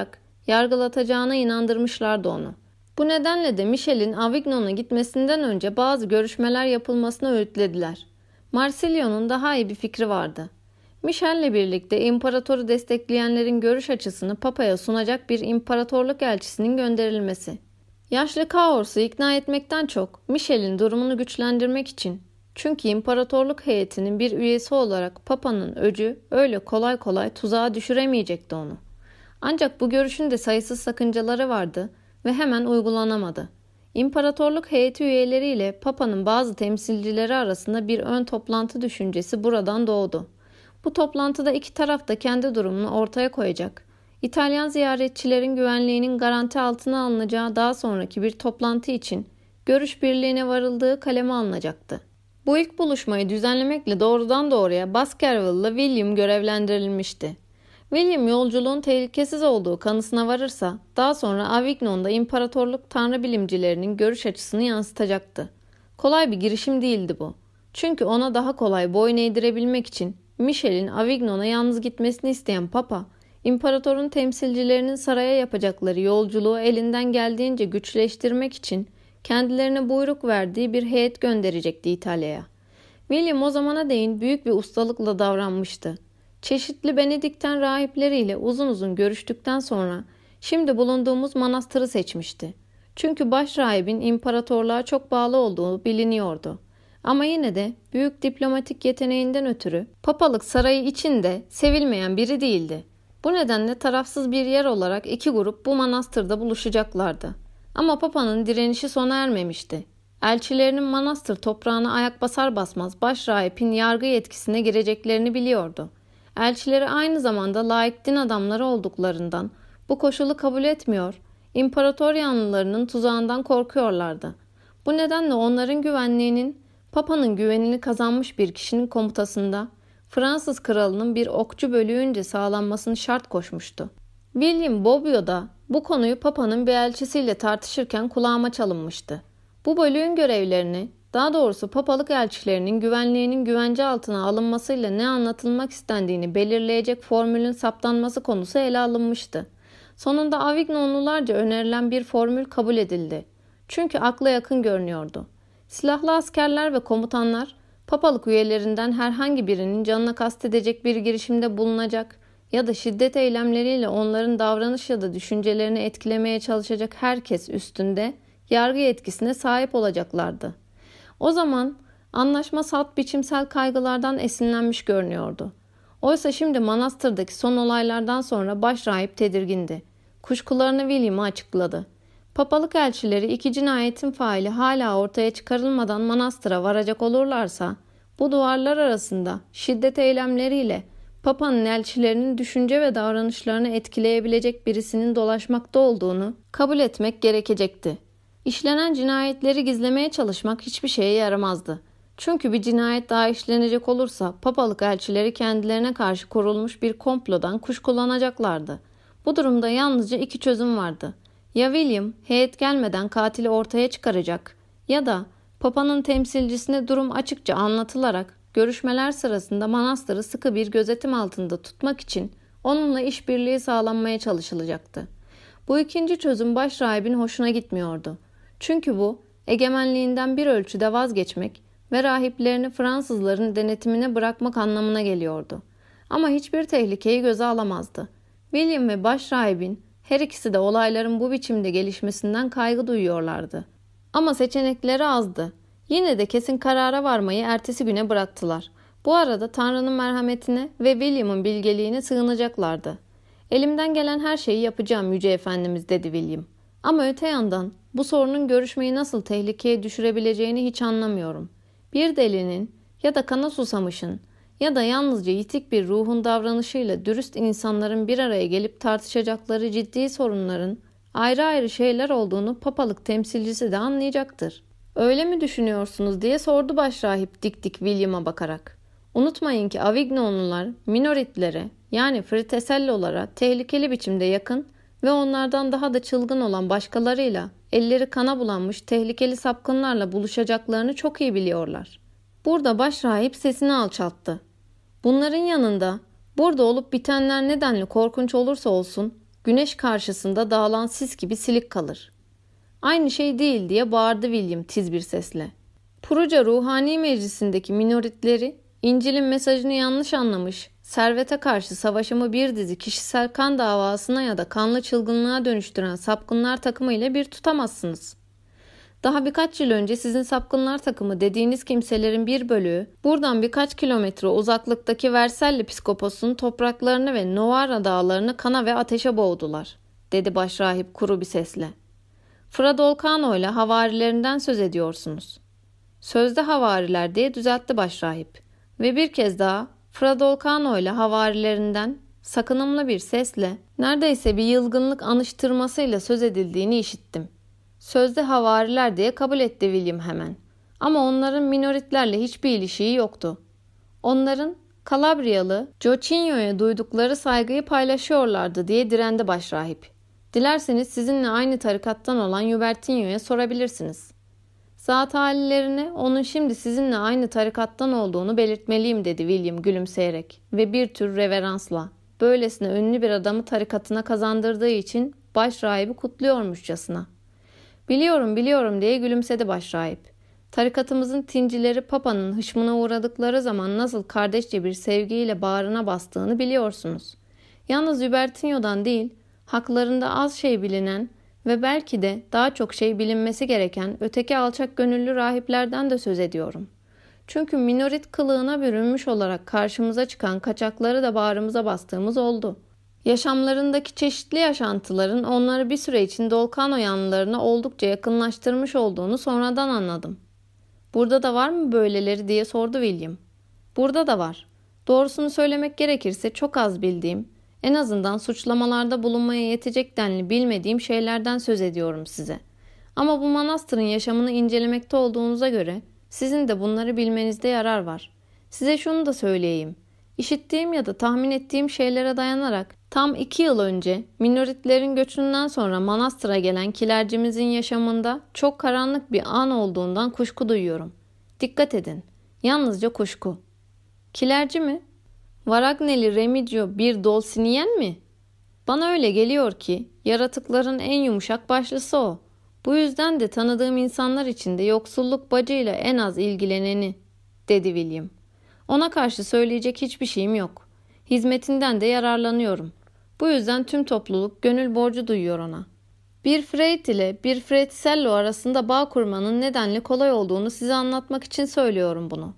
yargılatacağına inandırmışlardı onu. Bu nedenle de Michel'in Avignon'a gitmesinden önce bazı görüşmeler yapılmasını öğütlediler. Marsilio'nun daha iyi bir fikri vardı. Michel'le birlikte imparatoru destekleyenlerin görüş açısını Papa'ya sunacak bir imparatorluk elçisinin gönderilmesi. Yaşlı Cahors ikna etmekten çok Michel'in durumunu güçlendirmek için, çünkü imparatorluk heyetinin bir üyesi olarak Papa'nın öcü öyle kolay kolay tuzağa düşüremeyecekti onu. Ancak bu görüşün de sayısız sakıncaları vardı ve hemen uygulanamadı. İmparatorluk heyeti üyeleriyle Papa'nın bazı temsilcileri arasında bir ön toplantı düşüncesi buradan doğdu. Bu toplantıda iki taraf da kendi durumunu ortaya koyacak. İtalyan ziyaretçilerin güvenliğinin garanti altına alınacağı daha sonraki bir toplantı için görüş birliğine varıldığı kaleme alınacaktı. Bu ilk buluşmayı düzenlemekle doğrudan doğruya Baskerville'lı William görevlendirilmişti. William yolculuğun tehlikesiz olduğu kanısına varırsa daha sonra Avignon'da imparatorluk tanrı bilimcilerinin görüş açısını yansıtacaktı. Kolay bir girişim değildi bu. Çünkü ona daha kolay boyun eğdirebilmek için Michel'in Avignon'a yalnız gitmesini isteyen Papa, imparatorun temsilcilerinin saraya yapacakları yolculuğu elinden geldiğince güçleştirmek için kendilerine buyruk verdiği bir heyet gönderecekti İtalya'ya. William o zamana değin büyük bir ustalıkla davranmıştı. Çeşitli Benedikten rahipleriyle uzun uzun görüştükten sonra şimdi bulunduğumuz manastırı seçmişti. Çünkü başrahibin imparatorluğa çok bağlı olduğu biliniyordu. Ama yine de büyük diplomatik yeteneğinden ötürü papalık sarayı içinde sevilmeyen biri değildi. Bu nedenle tarafsız bir yer olarak iki grup bu manastırda buluşacaklardı. Ama papanın direnişi sona ermemişti. Elçilerinin manastır toprağına ayak basar basmaz başrahibin yargı yetkisine gireceklerini biliyordu. Elçileri aynı zamanda laik din adamları olduklarından bu koşulu kabul etmiyor, imparator yanlılarının tuzağından korkuyorlardı. Bu nedenle onların güvenliğinin Papa'nın güvenini kazanmış bir kişinin komutasında Fransız kralının bir okçu bölüğünce sağlanmasını şart koşmuştu. William Bobbio da bu konuyu Papa'nın bir elçisiyle tartışırken kulağıma çalınmıştı. Bu bölüğün görevlerini, daha doğrusu papalık elçilerinin güvenliğinin güvence altına alınmasıyla ne anlatılmak istendiğini belirleyecek formülün saptanması konusu ele alınmıştı. Sonunda Avignonlularca önerilen bir formül kabul edildi. Çünkü akla yakın görünüyordu. Silahlı askerler ve komutanlar, papalık üyelerinden herhangi birinin canına kastedecek bir girişimde bulunacak ya da şiddet eylemleriyle onların davranış ya da düşüncelerini etkilemeye çalışacak herkes üstünde yargı yetkisine sahip olacaklardı. O zaman anlaşma salt biçimsel kaygılardan esinlenmiş görünüyordu. Oysa şimdi manastırdaki son olaylardan sonra başrahip tedirgindi. Kuşkularını William'a açıkladı. Papalık elçileri iki cinayetin faili hala ortaya çıkarılmadan manastıra varacak olurlarsa, bu duvarlar arasında şiddet eylemleriyle Papa'nın elçilerinin düşünce ve davranışlarını etkileyebilecek birisinin dolaşmakta olduğunu kabul etmek gerekecekti. İşlenen cinayetleri gizlemeye çalışmak hiçbir şeye yaramazdı. Çünkü bir cinayet daha işlenecek olursa papalık elçileri kendilerine karşı kurulmuş bir komplodan kuşkulanacaklardı. Bu durumda yalnızca iki çözüm vardı. Ya William heyet gelmeden katili ortaya çıkaracak ya da Papa'nın temsilcisine durum açıkça anlatılarak görüşmeler sırasında manastırı sıkı bir gözetim altında tutmak için onunla işbirliği sağlanmaya çalışılacaktı. Bu ikinci çözüm başrahibin hoşuna gitmiyordu. Çünkü bu egemenliğinden bir ölçüde vazgeçmek ve rahiplerini Fransızların denetimine bırakmak anlamına geliyordu. Ama hiçbir tehlikeyi göze alamazdı. William ve başrahibin her ikisi de olayların bu biçimde gelişmesinden kaygı duyuyorlardı. Ama seçenekleri azdı. Yine de kesin karara varmayı ertesi güne bıraktılar. Bu arada Tanrı'nın merhametine ve William'ın bilgeliğine sığınacaklardı. "Elimden gelen her şeyi yapacağım Yüce Efendimiz," dedi William. "Ama öte yandan bu sorunun görüşmeyi nasıl tehlikeye düşürebileceğini hiç anlamıyorum. Bir delinin ya da kana susamışın ya da yalnızca yitik bir ruhun davranışıyla dürüst insanların bir araya gelip tartışacakları ciddi sorunların ayrı ayrı şeyler olduğunu papalık temsilcisi de anlayacaktır." "Öyle mi düşünüyorsunuz?" diye sordu başrahip dik dik William'a bakarak. "Unutmayın ki Avignonlular minoritlere yani Fritesellolara tehlikeli biçimde yakın ve onlardan daha da çılgın olan başkalarıyla elleri kana bulanmış tehlikeli sapkınlarla buluşacaklarını çok iyi biliyorlar." Burada başrahip sesini alçalttı. "Bunların yanında burada olup bitenler nedenli korkunç olursa olsun Güneş karşısında dağılan sis gibi silik kalır. Aynı şey değil diye bağırdı William tiz bir sesle. Puruca Ruhani Meclisi'ndeki minoritleri İncil'in mesajını yanlış anlamış, servete karşı savaşımı bir dizi kişisel kan davasına ya da kanlı çılgınlığa dönüştüren sapkınlar takımı ile bir tutamazsınız. Daha birkaç yıl önce sizin sapkınlar takımı dediğiniz kimselerin bir bölüğü buradan birkaç kilometre uzaklıktaki Vercelli Piskopos'un topraklarını ve Novara dağlarını kana ve ateşe boğdular, dedi başrahip kuru bir sesle. Fra Dolcano ile havarilerinden söz ediyorsunuz. Sözde havariler diye düzeltti başrahip ve bir kez daha Fra Dolcano ile havarilerinden sakınımlı bir sesle neredeyse bir yılgınlık anıştırmasıyla söz edildiğini işittim. Sözde havariler diye kabul etti William hemen. Ama onların minoritlerle hiçbir ilişiği yoktu. Onların Kalabriyalı Giocinio'ya duydukları saygıyı paylaşıyorlardı diye direndi başrahip. Dilerseniz sizinle aynı tarikattan olan Yubertinio'ya sorabilirsiniz. Zat halilerine onun şimdi sizinle aynı tarikattan olduğunu belirtmeliyim, dedi William gülümseyerek ve bir tür reveransla. Böylesine ünlü bir adamı tarikatına kazandırdığı için başrahibi kutluyormuşçasına. Biliyorum biliyorum diye gülümsedi başrahip. Tarikatımızın tincileri Papa'nın hışmına uğradıkları zaman nasıl kardeşçe bir sevgiyle bağrına bastığını biliyorsunuz. Yalnız Hubertinho'dan değil, haklarında az şey bilinen ve belki de daha çok şey bilinmesi gereken öteki alçak gönüllü rahiplerden de söz ediyorum. Çünkü minorit kılığına bürünmüş olarak karşımıza çıkan kaçakları da bağrımıza bastığımız oldu. Yaşamlarındaki çeşitli yaşantıların onları bir süre için Dolcano yanlılarına oldukça yakınlaştırmış olduğunu sonradan anladım. Burada da var mı böyleleri diye sordu William. Burada da var. Doğrusunu söylemek gerekirse çok az bildiğim, en azından suçlamalarda bulunmaya yetecek denli bilmediğim şeylerden söz ediyorum size. Ama bu manastırın yaşamını incelemekte olduğunuza göre sizin de bunları bilmenizde yarar var. Size şunu da söyleyeyim. İşittiğim ya da tahmin ettiğim şeylere dayanarak tam iki yıl önce minoritlerin göçünden sonra manastıra gelen kilercimizin yaşamında çok karanlık bir an olduğundan kuşku duyuyorum. Dikkat edin. Yalnızca kuşku. Kilerci mi? Varagneli Remigio bir Dolciniyen mi? Bana öyle geliyor ki yaratıkların en yumuşak başlısı o. Bu yüzden de tanıdığım insanlar içinde yoksulluk bacıyla en az ilgileneni, dedi William. Ona karşı söyleyecek hiçbir şeyim yok. Hizmetinden de yararlanıyorum. Bu yüzden tüm topluluk gönül borcu duyuyor ona. Bir Freit ile bir Freticello arasında bağ kurmanın nedenli kolay olduğunu size anlatmak için söylüyorum bunu.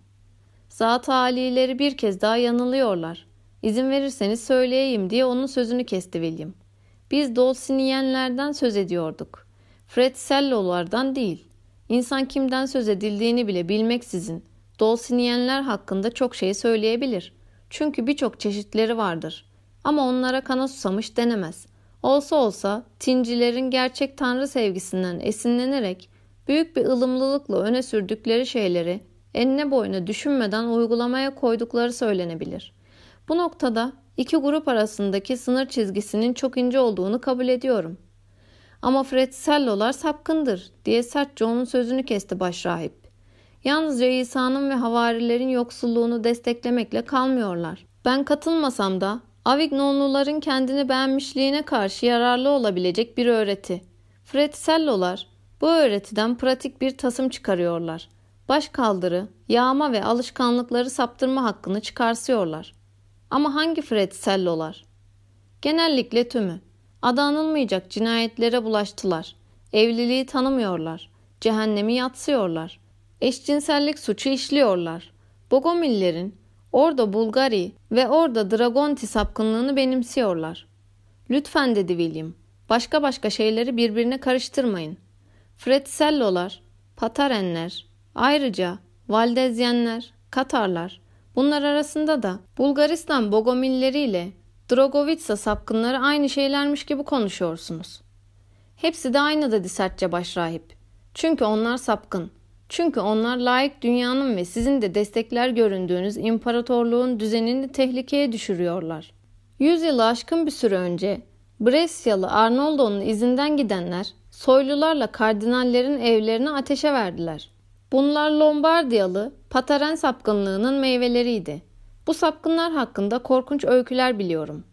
Zat halileri bir kez daha yanılıyorlar. İzin verirseniz söyleyeyim diye onun sözünü kesti William. Biz Dolciniyenlerden söz ediyorduk. Freticello'lardan değil. İnsan kimden söz edildiğini bile bilmeksizin Dolciniyenler hakkında çok şey söyleyebilir. Çünkü birçok çeşitleri vardır. Ama onlara kana susamış denemez. Olsa olsa tincilerin gerçek tanrı sevgisinden esinlenerek büyük bir ılımlılıkla öne sürdükleri şeyleri enine boyuna düşünmeden uygulamaya koydukları söylenebilir. Bu noktada iki grup arasındaki sınır çizgisinin çok ince olduğunu kabul ediyorum. Ama Freticello'lar sapkındır diye sertçe onun sözünü kesti başrahip. Yalnızca İsa'nın ve havarilerin yoksulluğunu desteklemekle kalmıyorlar. Ben katılmasam da Avignonluların kendini beğenmişliğine karşı yararlı olabilecek bir öğreti. Freticello'lar bu öğretiden pratik bir tasım çıkarıyorlar. Başkaldırı, yağma ve alışkanlıkları saptırma hakkını çıkarsıyorlar. Ama hangi Freticello'lar? Genellikle tümü. Adı anılmayacak cinayetlere bulaştılar. Evliliği tanımıyorlar. Cehennemi yatsıyorlar. Eşcinsellik suçu işliyorlar. Bogomillerin orada Bulgari ve orada Dragonti sapkınlığını benimsiyorlar. Lütfen, dedi William. Başka başka şeyleri birbirine karıştırmayın. Freticello'lar, Patarenler, ayrıca Valdezyenler, Katarlar. Bunlar arasında da Bulgaristan Bogomilleriyle Drogovitsa sapkınları aynı şeylermiş gibi konuşuyorsunuz. Hepsi de aynı, dedi sertçe başrahip. Çünkü onlar sapkın. Çünkü onlar layık dünyanın ve sizin de destekler göründüğünüz imparatorluğun düzenini tehlikeye düşürüyorlar. Yüz yılı aşkın bir süre önce Brescialı Arnoldo'nun izinden gidenler soylularla kardinallerin evlerini ateşe verdiler. Bunlar Lombardiyalı Pataren sapkınlığının meyveleriydi. Bu sapkınlar hakkında korkunç öyküler biliyorum.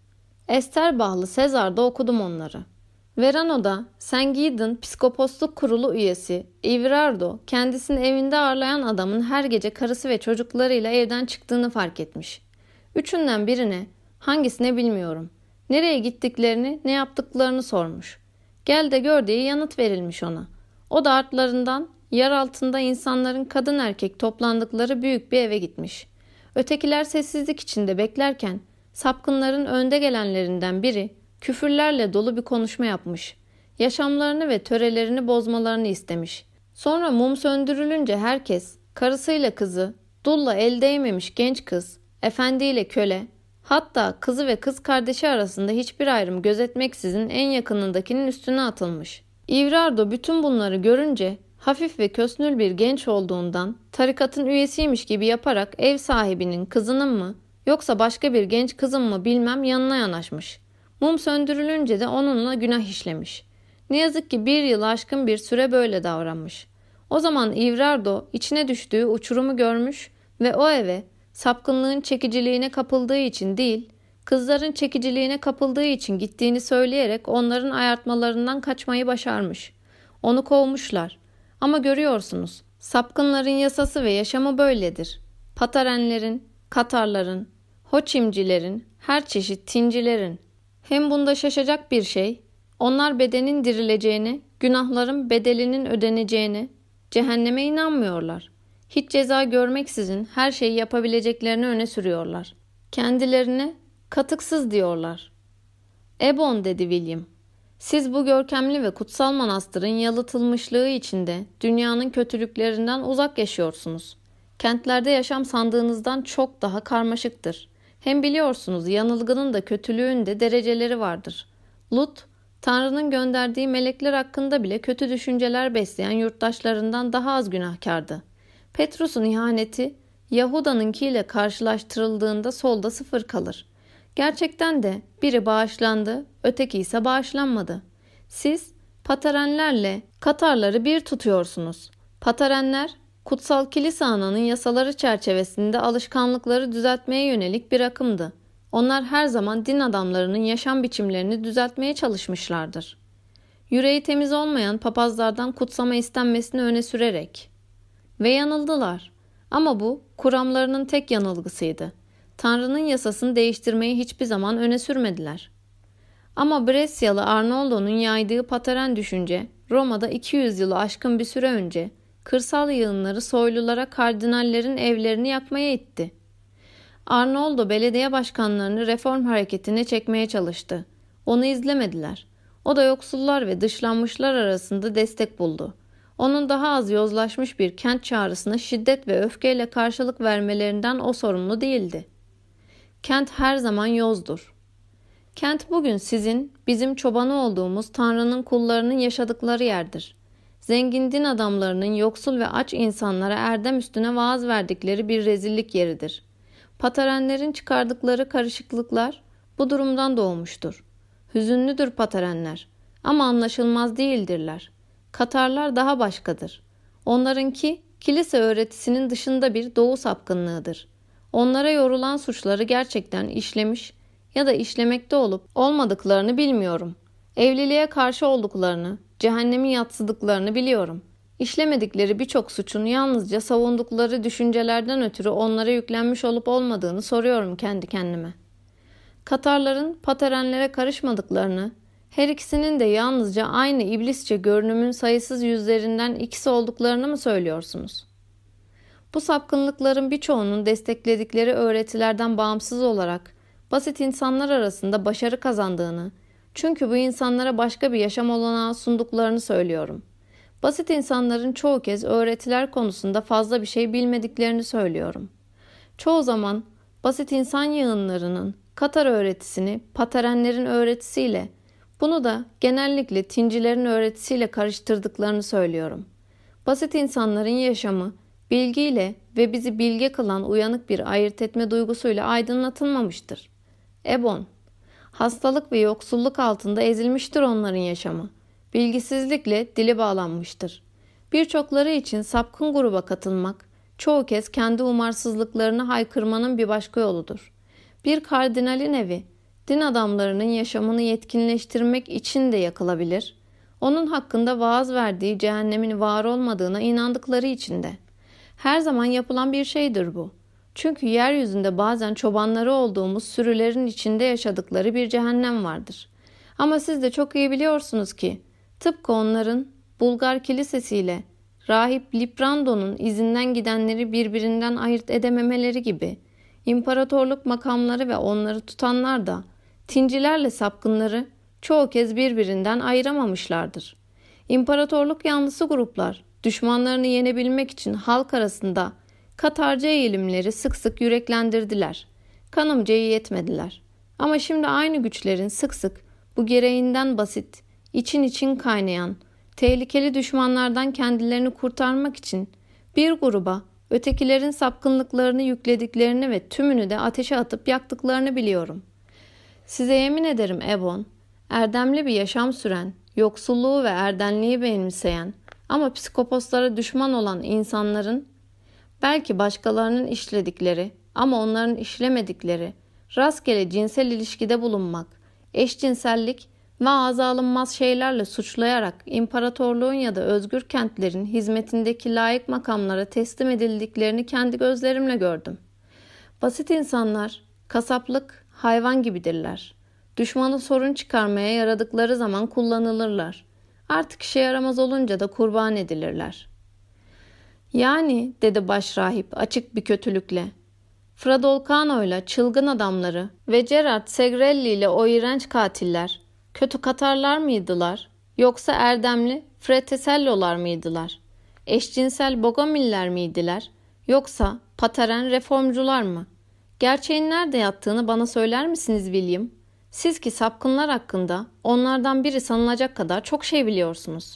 Esterbahlı Sezar'da okudum onları. Verano'da Saint Gideon Psikoposluk Kurulu üyesi Everardo kendisini evinde ağırlayan adamın her gece karısı ve çocuklarıyla evden çıktığını fark etmiş. Üçünden birine, hangisine bilmiyorum, nereye gittiklerini, ne yaptıklarını sormuş. Gel de gör diye yanıt verilmiş ona. O da artlarından yer altında insanların kadın erkek toplandıkları büyük bir eve gitmiş. Ötekiler sessizlik içinde beklerken sapkınların önde gelenlerinden biri küfürlerle dolu bir konuşma yapmış. Yaşamlarını ve törelerini bozmalarını istemiş. Sonra mum söndürülünce herkes, karısıyla kızı, dulla el değmemiş genç kız, efendiyle köle, hatta kızı ve kız kardeşi arasında hiçbir ayrım gözetmeksizin en yakınındakinin üstüne atılmış. Ivrardo bütün bunları görünce hafif ve kösnül bir genç olduğundan tarikatın üyesiymiş gibi yaparak ev sahibinin kızının mı yoksa başka bir genç kızın mı bilmem yanına yanaşmış. Mum söndürülünce de onunla günah işlemiş. Ne yazık ki bir yıl aşkın bir süre böyle davranmış. O zaman Ivrardo içine düştüğü uçurumu görmüş ve o eve sapkınlığın çekiciliğine kapıldığı için değil, kızların çekiciliğine kapıldığı için gittiğini söyleyerek onların ayartmalarından kaçmayı başarmış. Onu kovmuşlar. Ama görüyorsunuz, sapkınların yasası ve yaşamı böyledir. Patarenlerin, Katarların, Hoçimcilerin, her çeşit tincilerin. Hem bunda şaşacak bir şey, onlar bedenin dirileceğine, günahların bedelinin ödeneceğine, cehenneme inanmıyorlar. Hiç ceza görmeksizin her şeyi yapabileceklerini öne sürüyorlar. Kendilerine katıksız diyorlar. Ebon, dedi William. Siz bu görkemli ve kutsal manastırın yalıtılmışlığı içinde dünyanın kötülüklerinden uzak yaşıyorsunuz. Kentlerde yaşam sandığınızdan çok daha karmaşıktır. Hem biliyorsunuz yanılgının da kötülüğün de dereceleri vardır. Lut, Tanrı'nın gönderdiği melekler hakkında bile kötü düşünceler besleyen yurttaşlarından daha az günahkardı. Petrus'un ihaneti Yahuda'nınkiyle karşılaştırıldığında solda sıfır kalır. Gerçekten de biri bağışlandı, öteki ise bağışlanmadı. Siz Patarenlerle Katarları bir tutuyorsunuz. Patarenler, kutsal kilise ananın yasaları çerçevesinde alışkanlıkları düzeltmeye yönelik bir akımdı. Onlar her zaman din adamlarının yaşam biçimlerini düzeltmeye çalışmışlardır. Yüreği temiz olmayan papazlardan kutsama istenmesini öne sürerek. Ve yanıldılar. Ama bu kuramlarının tek yanılgısıydı. Tanrı'nın yasasını değiştirmeyi hiçbir zaman öne sürmediler. Ama Brescialı Arnoldo'nun yaydığı Pateren düşünce, Roma'da iki yüz yılı aşkın bir süre önce kırsal yığınları soylulara kardinallerin evlerini yakmaya itti. Arnoldo belediye başkanlarını reform hareketine çekmeye çalıştı. Onu izlemediler. O da yoksullar ve dışlanmışlar arasında destek buldu. Onun daha az yozlaşmış bir kent çağrısına şiddet ve öfkeyle karşılık vermelerinden o sorumlu değildi. Kent her zaman yozdur. Kent bugün sizin, bizim çobanı olduğumuz Tanrı'nın kullarının yaşadıkları yerdir. Zengin din adamlarının yoksul ve aç insanlara erdem üstüne vaaz verdikleri bir rezillik yeridir. Patarenlerin çıkardıkları karışıklıklar bu durumdan doğmuştur. Hüzünlüdür Patarenler ama anlaşılmaz değildirler. Katarlar daha başkadır. Onlarınki kilise öğretisinin dışında bir doğu sapkınlığıdır. Onlara yorulan suçları gerçekten işlemiş ya da işlemekte olup olmadıklarını bilmiyorum. Evliliğe karşı olduklarını, cehennemi yatsıdıklarını biliyorum. İşlemedikleri birçok suçun yalnızca savundukları düşüncelerden ötürü onlara yüklenmiş olup olmadığını soruyorum kendi kendime. Katarların Patarenlere karışmadıklarını, her ikisinin de yalnızca aynı iblisçe görünümün sayısız yüzlerinden ikisi olduklarını mı söylüyorsunuz? Bu sapkınlıkların birçoğunun destekledikleri öğretilerden bağımsız olarak basit insanlar arasında başarı kazandığını, çünkü bu insanlara başka bir yaşam olanağı sunduklarını söylüyorum. Basit insanların çoğu kez öğretiler konusunda fazla bir şey bilmediklerini söylüyorum. Çoğu zaman basit insan yığınlarının Katar öğretisini Patarenlerin öğretisiyle, bunu da genellikle Tincilerin öğretisiyle karıştırdıklarını söylüyorum. Basit insanların yaşamı bilgiyle ve bizi bilge kılan uyanık bir ayırt etme duygusuyla aydınlatılmamıştır. Ebon, hastalık ve yoksulluk altında ezilmiştir onların yaşamı. Bilgisizlikle dili bağlanmıştır. Birçokları için sapkın gruba katılmak, çoğu kez kendi umarsızlıklarını haykırmanın bir başka yoludur. Bir kardinalin evi, din adamlarının yaşamını yetkinleştirmek için de yakılabilir. Onun hakkında vaaz verdiği cehennemin var olmadığına inandıkları için de. Her zaman yapılan bir şeydir bu. Çünkü yeryüzünde bazen çobanları olduğumuz sürülerin içinde yaşadıkları bir cehennem vardır. Ama siz de çok iyi biliyorsunuz ki, tıpkı onların Bulgar kilisesiyle Rahip Liprando'nun izinden gidenleri birbirinden ayırt edememeleri gibi, imparatorluk makamları ve onları tutanlar da tincilerle sapkınları çoğu kez birbirinden ayıramamışlardır. İmparatorluk yanlısı gruplar, düşmanlarını yenebilmek için halk arasında Katarcı eğilimleri sık sık yüreklendirdiler. Kanımcayı yetmediler. Ama şimdi aynı güçlerin sık sık bu gereğinden basit, için için kaynayan, tehlikeli düşmanlardan kendilerini kurtarmak için bir gruba ötekilerin sapkınlıklarını yüklediklerini ve tümünü de ateşe atıp yaktıklarını biliyorum. Size yemin ederim Ebon, erdemli bir yaşam süren, yoksulluğu ve erdenliği benimseyen ama psikoposlara düşman olan insanların belki başkalarının işledikleri ama onların işlemedikleri rastgele cinsel ilişkide bulunmak, eşcinsellik ve ağza alınmaz şeylerle suçlayarak imparatorluğun ya da özgür kentlerin hizmetindeki layık makamlara teslim edildiklerini kendi gözlerimle gördüm. Basit insanlar, kasaplık, hayvan gibidirler. Düşmanı sorun çıkarmaya yaradıkları zaman kullanılırlar. Artık işe yaramaz olunca da kurban edilirler. Yani, dedi başrahip açık bir kötülükle, Fradolcano ile çılgın adamları ve Gerard Segrelli ile o iğrenç katiller kötü Katarlar mıydılar yoksa erdemli Fratellolar mıydılar? Eşcinsel Bogomiller miydiler yoksa Pateren reformcular mı? Gerçeğin nerede yattığını bana söyler misiniz William? Siz ki sapkınlar hakkında onlardan biri sanılacak kadar çok şey biliyorsunuz.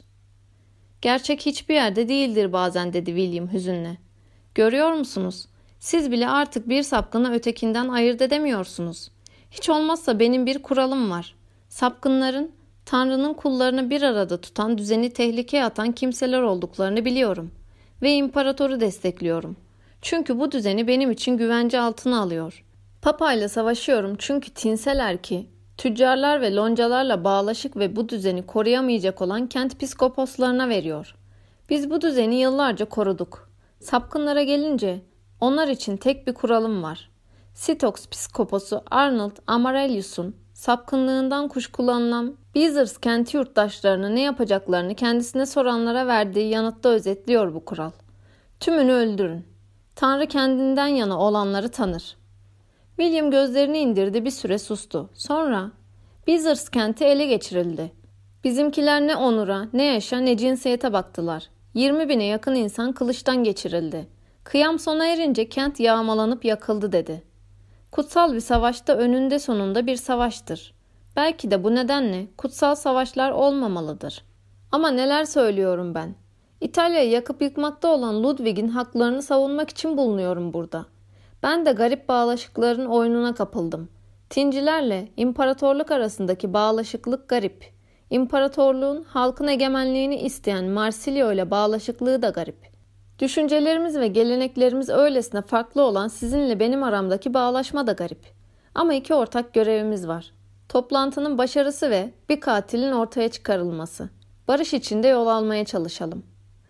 Gerçek hiçbir yerde değildir bazen, dedi William hüzünle. Görüyor musunuz? Siz bile artık bir sapkını ötekinden ayırt edemiyorsunuz. Hiç olmazsa benim bir kuralım var. Sapkınların Tanrı'nın kullarını bir arada tutan, düzeni tehlikeye atan kimseler olduklarını biliyorum ve imparatoru destekliyorum. Çünkü bu düzeni benim için güvence altına alıyor. Papa ile savaşıyorum çünkü tinseler ki tüccarlar ve loncalarla bağlaşık ve bu düzeni koruyamayacak olan kent piskoposlarına veriyor. Biz bu düzeni yıllarca koruduk. Sapkınlara gelince onlar için tek bir kuralım var. Sitox piskoposu Arnold Amarelius'un sapkınlığından kuşkulanılan Beazers kenti yurttaşlarına ne yapacaklarını kendisine soranlara verdiği yanıtta özetliyor bu kural. Tümünü öldürün. Tanrı kendinden yana olanları tanır. William gözlerini indirdi, bir süre sustu. Sonra Beazers kenti ele geçirildi. Bizimkiler ne onura, ne yaşa, ne cinsiyete baktılar. Yirmi bine yakın insan kılıçtan geçirildi. Kıyam sona erince kent yağmalanıp yakıldı, dedi. Kutsal bir savaşta önünde sonunda bir savaştır. Belki de bu nedenle kutsal savaşlar olmamalıdır. Ama neler söylüyorum ben. İtalya'yı yakıp yıkmakta olan Ludwig'in haklarını savunmak için bulunuyorum burada. Ben de garip bağlaşıkların oyununa kapıldım. Tincilerle imparatorluk arasındaki bağlaşıklık garip. İmparatorluğun halkın egemenliğini isteyen Marsilio ile bağlaşıklığı da garip. Düşüncelerimiz ve geleneklerimiz öylesine farklı olan sizinle benim aramdaki bağlaşma da garip. Ama iki ortak görevimiz var. Toplantının başarısı ve bir katilin ortaya çıkarılması. Barış içinde yol almaya çalışalım.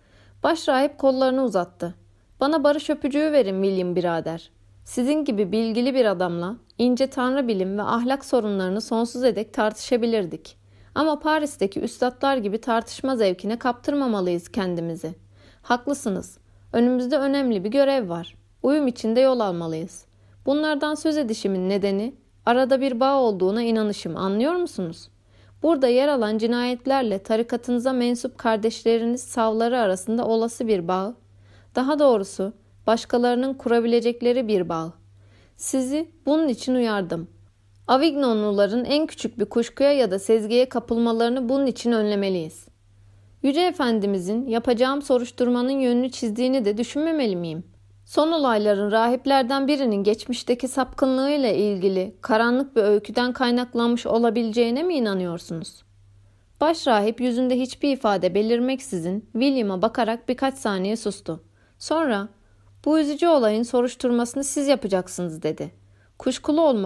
Başrahip kollarını uzattı. Bana barış öpücüğü verin William birader. Sizin gibi bilgili bir adamla ince tanrı bilim ve ahlak sorunlarını sonsuza dek tartışabilirdik. Ama Paris'teki üstatlar gibi tartışma zevkine kaptırmamalıyız kendimizi. Haklısınız. Önümüzde önemli bir görev var. Uyum içinde yol almalıyız. Bunlardan söz edişimin nedeni arada bir bağ olduğuna inanışım, anlıyor musunuz? Burada yer alan cinayetlerle tarikatınıza mensup kardeşleriniz savları arasında olası bir bağ, daha doğrusu başkalarının kurabilecekleri bir bağ. Sizi bunun için uyardım. Avignonluların en küçük bir kuşkuya ya da sezgiye kapılmalarını bunun için önlemeliyiz. Yüce Efendimizin yapacağım soruşturmanın yönünü çizdiğini de düşünmemeli miyim? Son olayların rahiplerden birinin geçmişteki sapkınlığıyla ilgili karanlık bir öyküden kaynaklanmış olabileceğine mi inanıyorsunuz? Başrahip yüzünde hiçbir ifade belirmeksizin William'a bakarak birkaç saniye sustu. Sonra, bu üzücü olayın soruşturmasını siz yapacaksınız, dedi. Kuşkulu olmak,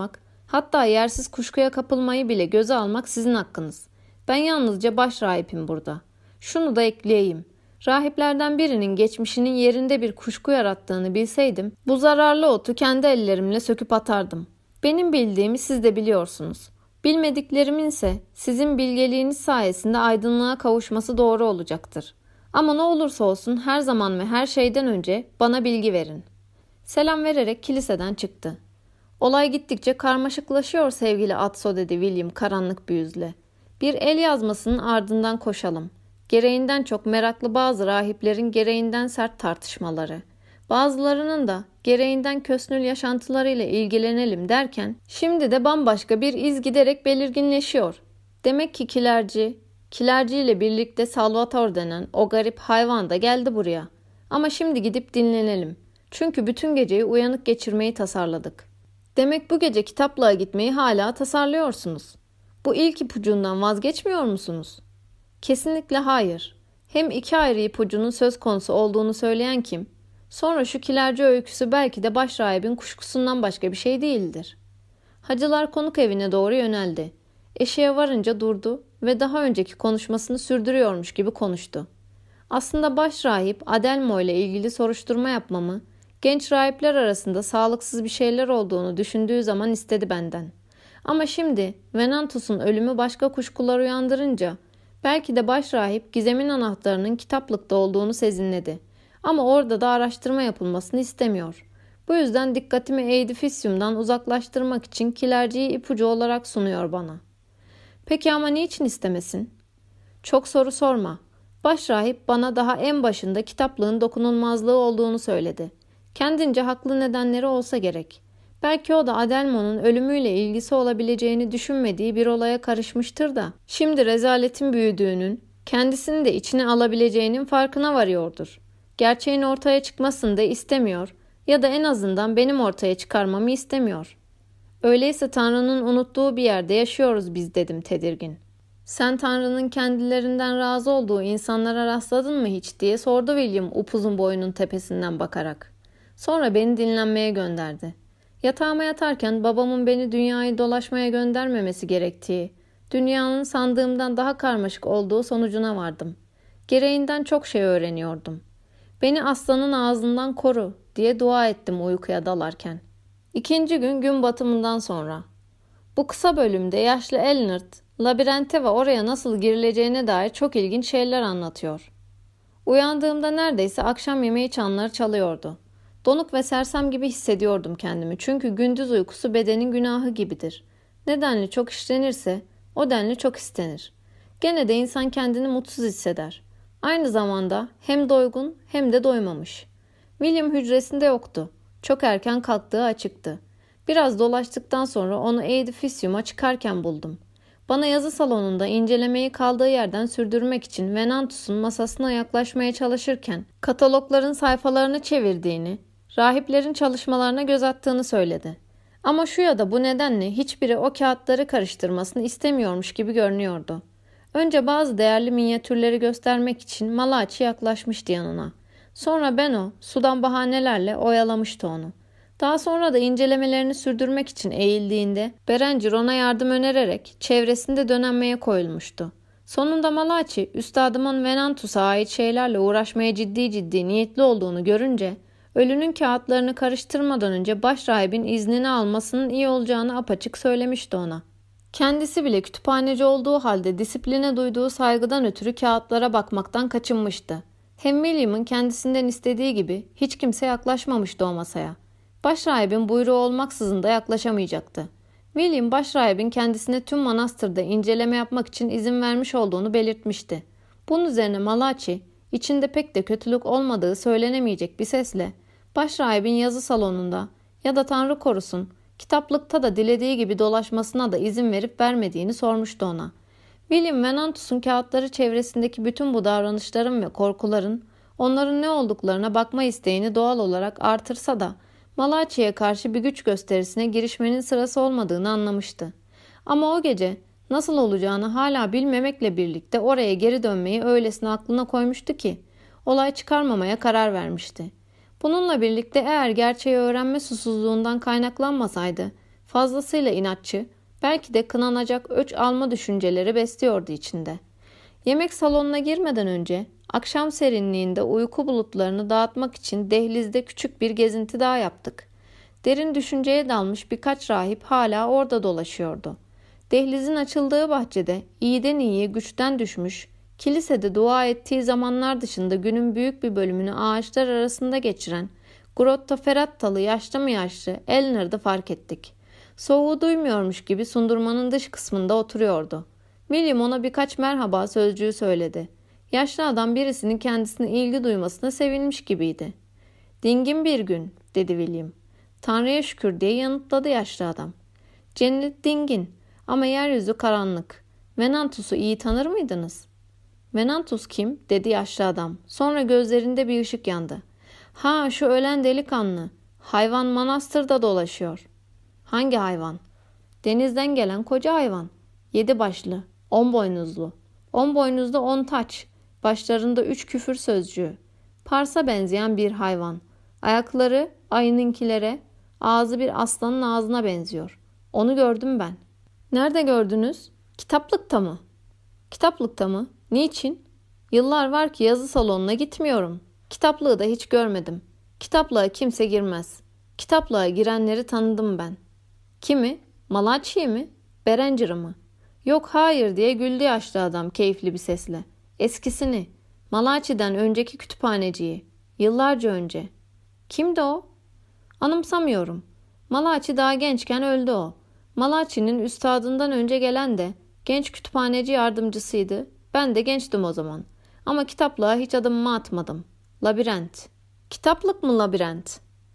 Hatta yersiz kuşkuya kapılmayı bile göze almak sizin hakkınız. Ben yalnızca baş rahipim burada. Şunu da ekleyeyim. Rahiplerden birinin geçmişinin yerinde bir kuşku yarattığını bilseydim, bu zararlı otu kendi ellerimle söküp atardım. Benim bildiğimi siz de biliyorsunuz. Bilmediklerimin ise sizin bilgeliğiniz sayesinde aydınlığa kavuşması doğru olacaktır. Ama ne olursa olsun her zaman ve her şeyden önce bana bilgi verin. Selam vererek kiliseden çıktı. Olay gittikçe karmaşıklaşıyor sevgili Atso, dedi William karanlık bir yüzle. Bir el yazmasının ardından koşalım. Gereğinden çok meraklı bazı rahiplerin gereğinden sert tartışmaları, bazılarının da gereğinden kösnül yaşantılarıyla ilgilenelim derken şimdi de bambaşka bir iz giderek belirginleşiyor. Demek ki kilerci, kilerci ile birlikte Salvator denen o garip hayvan da geldi buraya. Ama şimdi gidip dinlenelim. Çünkü bütün geceyi uyanık geçirmeyi tasarladık. Demek bu gece kitaplığa gitmeyi hala tasarlıyorsunuz. Bu ilk ipucundan vazgeçmiyor musunuz? Kesinlikle hayır. Hem iki ayrı ipucunun söz konusu olduğunu söyleyen kim? Sonra şu kilerci öyküsü belki de başrahibin kuşkusundan başka bir şey değildir. Hacılar konuk evine doğru yöneldi. Eşeğe varınca durdu ve daha önceki konuşmasını sürdürüyormuş gibi konuştu. Aslında başrahip Adelmo ile ilgili soruşturma yapmamı, genç rahipler arasında sağlıksız bir şeyler olduğunu düşündüğü zaman istedi benden. Ama şimdi Venantus'un ölümü başka kuşkular uyandırınca belki de başrahip gizemin anahtarının kitaplıkta olduğunu sezinledi. Ama orada da araştırma yapılmasını istemiyor. Bu yüzden dikkatimi Edificium'dan uzaklaştırmak için kilerciyi ipucu olarak sunuyor bana. Peki ama niçin istemesin? Çok soru sorma. Başrahip bana daha en başında kitaplığın dokunulmazlığı olduğunu söyledi. Kendince haklı nedenleri olsa gerek. Belki o da Adelmo'nun ölümüyle ilgisi olabileceğini düşünmediği bir olaya karışmıştır da şimdi rezaletin büyüdüğünün, kendisini de içine alabileceğinin farkına varıyordur. Gerçeğin ortaya çıkmasını da istemiyor ya da en azından benim ortaya çıkarmamı istemiyor. Öyleyse Tanrı'nın unuttuğu bir yerde yaşıyoruz biz, dedim tedirgin. Sen Tanrı'nın kendilerinden razı olduğu insanlara rastladın mı hiç diye sordu William upuzun boynun tepesinden bakarak. Sonra beni dinlenmeye gönderdi. Yatağıma yatarken babamın beni dünyayı dolaşmaya göndermemesi gerektiği, dünyanın sandığımdan daha karmaşık olduğu sonucuna vardım. Gereğinden çok şey öğreniyordum. Beni aslanın ağzından koru diye dua ettim uykuya dalarken. İkinci gün gün batımından sonra. Bu kısa bölümde yaşlı Elinard, labirente ve oraya nasıl girileceğine dair çok ilginç şeyler anlatıyor. Uyandığımda neredeyse akşam yemeği çanları çalıyordu. Donuk ve sersem gibi hissediyordum kendimi. Çünkü gündüz uykusu bedenin günahı gibidir. Ne denli çok işlenirse o denli çok istenir. Gene de insan kendini mutsuz hisseder. Aynı zamanda hem doygun hem de doymamış. William hücresinde yoktu. Çok erken kalktığı açıktı. Biraz dolaştıktan sonra onu Edificium'a çıkarken buldum. Bana yazı salonunda incelemeyi kaldığı yerden sürdürmek için Venantus'un masasına yaklaşmaya çalışırken katalogların sayfalarını çevirdiğini, rahiplerin çalışmalarına göz attığını söyledi. Ama şu ya da bu nedenle hiçbiri o kağıtları karıştırmasını istemiyormuş gibi görünüyordu. Önce bazı değerli minyatürleri göstermek için Malachi yaklaşmıştı yanına. Sonra Benno sudan bahanelerle oyalamıştı onu. Daha sonra da incelemelerini sürdürmek için eğildiğinde Berenger ona yardım önererek çevresinde dönenmeye koyulmuştu. Sonunda Malachi üstadımın Venantus'a ait şeylerle uğraşmaya ciddi ciddi niyetli olduğunu görünce ölünün kağıtlarını karıştırmadan önce başrahibin iznini almasının iyi olacağını apaçık söylemişti ona. Kendisi bile kütüphaneci olduğu halde disipline duyduğu saygıdan ötürü kağıtlara bakmaktan kaçınmıştı. Hem William'ın kendisinden istediği gibi hiç kimse yaklaşmamıştı o masaya. Başrahibin buyruğu olmaksızın da yaklaşamayacaktı. William başrahibin kendisine tüm manastırda inceleme yapmak için izin vermiş olduğunu belirtmişti. Bunun üzerine Malachi, içinde pek de kötülük olmadığı söylenemeyecek bir sesle başrahibin yazı salonunda ya da Tanrı korusun kitaplıkta da dilediği gibi dolaşmasına da izin verip vermediğini sormuştu ona. William Venantus'un kağıtları çevresindeki bütün bu davranışların ve korkuların onların ne olduklarına bakma isteğini doğal olarak artırsa da Malachi'ye karşı bir güç gösterisine girişmenin sırası olmadığını anlamıştı. Ama o gece nasıl olacağını hala bilmemekle birlikte oraya geri dönmeyi öylesine aklına koymuştu ki olay çıkarmamaya karar vermişti. Bununla birlikte eğer gerçeği öğrenme susuzluğundan kaynaklanmasaydı Fazlasıyla inatçı, belki de kınanacak öç alma düşünceleri besliyordu içinde. Yemek salonuna girmeden önce akşam serinliğinde uyku bulutlarını dağıtmak için dehlizde küçük bir gezinti daha yaptık. Derin düşünceye dalmış birkaç rahip hala orada dolaşıyordu. Dehlizin açıldığı bahçede iyiden iyiye güçten düşmüş, kilisede dua ettiği zamanlar dışında günün büyük bir bölümünü ağaçlar arasında geçiren Grotta Ferrattalı yaşlı mı yaşlı Elner'dı fark ettik. Soğuğu duymuyormuş gibi sundurmanın dış kısmında oturuyordu. William ona birkaç merhaba sözcüğü söyledi. Yaşlı adam birisinin kendisine ilgi duymasına sevinmiş gibiydi. "Dingin bir gün," dedi William. "Tanrı'ya şükür," diye yanıtladı yaşlı adam. "Cennet dingin ama yeryüzü karanlık. Venantus'u iyi tanır mıydınız?" "Venantus kim?" dedi yaşlı adam. Sonra gözlerinde bir ışık yandı. "Ha, şu ölen delikanlı. Hayvan manastırda dolaşıyor." "Hangi hayvan?" "Denizden gelen koca hayvan. Yedi başlı, on boynuzlu. On boynuzda on taç. Başlarında üç küfür sözcüğü. Pars'a benzeyen bir hayvan. Ayakları ayınınkilere, ağzı bir aslanın ağzına benziyor. Onu gördüm ben." "Nerede gördünüz? Kitaplıkta mı?" "Kitaplıkta mı? Niçin?" "Yıllar var ki yazı salonuna gitmiyorum. Kitaplığı da hiç görmedim. Kitaplığa kimse girmez. Kitaplığa girenleri tanıdım ben." "Kimi? Malaçi'yi mi? Berenger'ı mı?" "Yok, hayır," diye güldü yaşlı adam keyifli bir sesle. "Eskisini. Malaçi'den önceki kütüphaneciyi. Yıllarca önce." "Kimdi o?" "Anımsamıyorum. Malaçi daha gençken öldü o. Malaçi'nin üstadından önce gelen de genç kütüphaneci yardımcısıydı. Ben de gençtim o zaman. Ama kitaplığa hiç adımımı atmadım. Labirent." "Kitaplık mı labirent?"